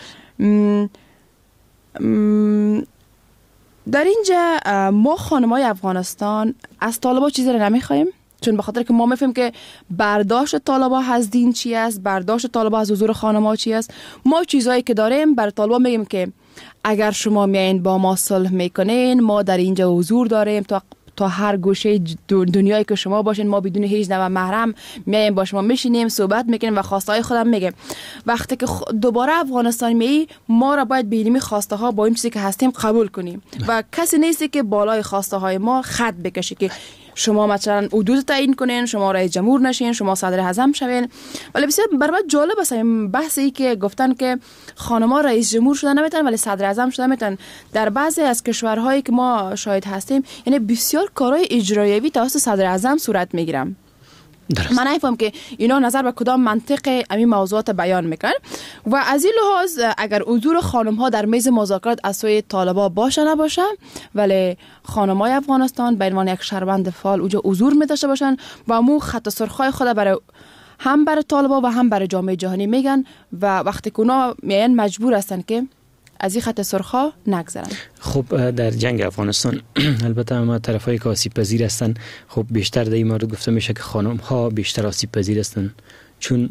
در اینجا ما خانمای افغانستان از طالبا چیزی رو نمیخوایم، چون به خاطر که ما میفهمیم که برداشت طالبا از دین چی است، برداشت طالبا از حضور خانم‌ها چی است. ما چیزایی که داریم بر طالبا میگیم که اگر شما میایین با ما صلح میکنین، ما در اینجا حضور داریم تا هر گوشه دنیایی که شما باشین، ما بدون هیچ نوع محرم میایم با شما میشینیم صحبت میکنیم و خواسته های خودم میگم. وقتی که دوباره افغانستان میایی، ما را باید به علمی خواسته ها با این چیزی که هستیم قبول کنیم و کسی نیستی که بالای خواسته های ما خط بکشه که شما مثلا حدود تعیین کنین، شما رئیس جمهور نشین، شما صدر اعظم شوین. ولی بسیار برای جالب است این بحثی که گفتن که خانم‌ها رئیس جمهور شدن نمیتونن ولی صدر اعظم شدن میتونن. در بعضی از کشورهایی که ما شاهد هستیم، یعنی بسیار کارهای اجراییوی توسط صدر اعظم صورت میگیرن. من نمیفهم که اینا نظر به کدام منطق این موضوعات بیان میکنن و از این لحاظ اگر حضور خانم ها در میز مذاکرات از سوی طالبا باشه نباشه، ولی خانم های افغانستان به عنوان یک شهروند فعال اونجا حضور میداشته باشن و مو خط سرخای خود برای هم برای طالبا و هم برای جامعه جهانی میگن و وقتی که اونا میان مجبور هستن که از این خط سرخا نگذرن. خب در جنگ افغانستان البته ما طرفای که آسیب پذیر هستن، خب بیشتر در این مورد گفته میشه که خانم ها بیشتر آسیب پذیر هستن، چون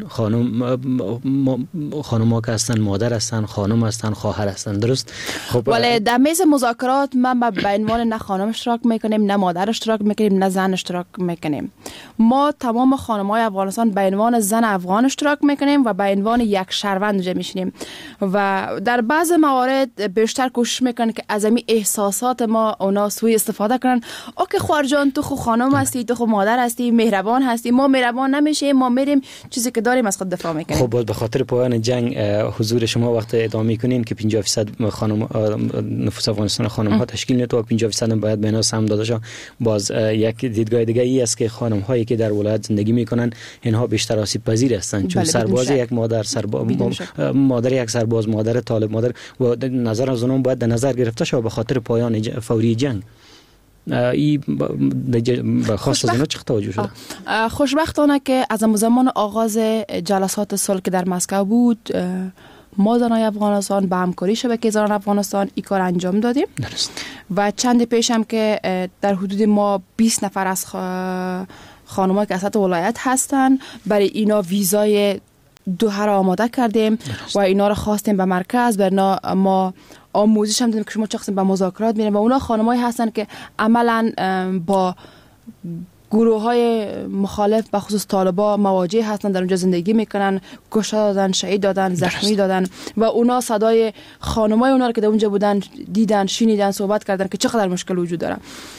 خانم ها که هستن مادر هستن، خانم هستن، خواهر هستن، درست؟ خب ولی در میز مذاکرات ما به عنوان نه خانم اشتراک میکنیم، نه مادر اشتراک میکنیم، نه زن اشتراک میکنیم. ما تمام خانم های افغانستان به عنوان زن افغان اشتراک میکنیم و به عنوان یک شهروند جمع میشیم و در بعض موارد بیشتر کوشش میکنن که از این احساسات ما اونا سوء استفاده کنن. اوکی خواهر جان، تو خو خانم هستی، تو خو مادر هستی، مهربان هستی، ما مهربان نمیشیم، ما میریم چیزی که داریم از خود دفاع میکنیم. خب باز به خاطر پایان جنگ حضور شما وقت ادامه میکنین که 50% خانم نفوس افغانستان خانم ها تشکیل میده و 50% باید به اینا سهم داده شه. باز یک دیدگاه دیگه ای است که خانم هایی که در ولایت زندگی میکنن اینها بیشتر آسیب پذیر هستند، چون سرباز یک مادر مادر یک سرباز، مادر طالب، مادر و نظر از اونها باید در نظر گرفته شه به خاطر پایان فوری جنگ. ای به خاص از اینا چه توجه شده؟ خوشبختانه که از زمان آغاز جلسات صلح که در مسکو بود، ما زنای افغانستان به همکاری شبکه زنان افغانستان این کار انجام دادیم. و چند پیش هم که در حدود ما 20 نفر از خانم‌ها که اسات ولایت هستن، برای اینا ویزای دوحه را آماده کردیم و اینا را خواستیم به مرکز. برنا ما آموزش هم دادیم که شما چقدر به مذاکرات میریم و اونا خانمایی هستن که عملا با گروه های مخالف به خصوص طالبا مواجه هستن، در اونجا زندگی میکنن، کشته دادن، شهید دادن، زخمی دادن و اونا صدای خانمای اونا رو که در اونجا بودن دیدن، شنیدن، صحبت کردن که چقدر مشکل وجود داره.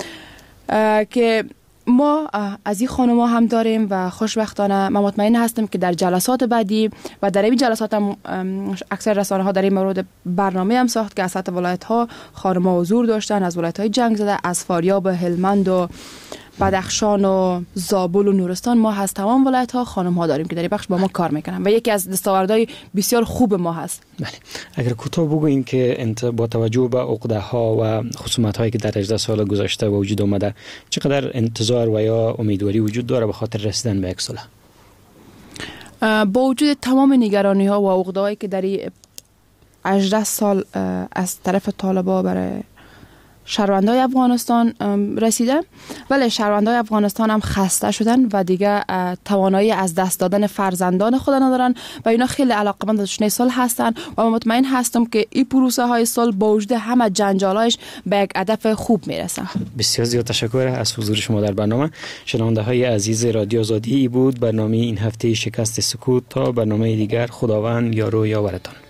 که ما از این خانم‌ها هم داریم و خوشبختانه من مطمئن هستم که در جلسات بعدی و در این جلسات هم اکثر رسانه‌ها در این مورد برنامه هم ساخت که از سطح ولایت‌ها خانم‌ها حضور داشتن، از ولایت‌های جنگ زده، از فاریاب و هلمند و بدخشان و زابل و نورستان. ما از تمام ولایت‌ها خانم‌ها داریم که در این بخش با ما کار میکنن و یکی از دستاوردهای بسیار خوب ما هست. بله، اگر کوتاه بگوییم که با توجه به عقده‌ها و خصومت‌هایی که در 18 سال گذشته وجود آمده، چقدر انتظار و یا امیدواری وجود داره به خاطر رسیدن به یک صلح؟ با وجود تمام نگرانی ها و عقده‌هایی که در 18 سال از طرف طالبان برای شهروندای افغانستان رسیده، ولی شهروندای افغانستان هم خسته شدن و دیگه توانایی از دست دادن فرزندان خود ندارن و اینا خیلی علاقمند به جشن صلح هستن و مطمئن هستم که این پروسه های صلح با وجود همه جنجالایش به یک هدف خوب میرسه. بسیار زیاد تشکر از حضور شما در برنامه. شنونده های عزیز رادیو آزادی بود برنامه این هفته شکست سکوت. تا برنامه دیگر خداوند یار و یاورتان.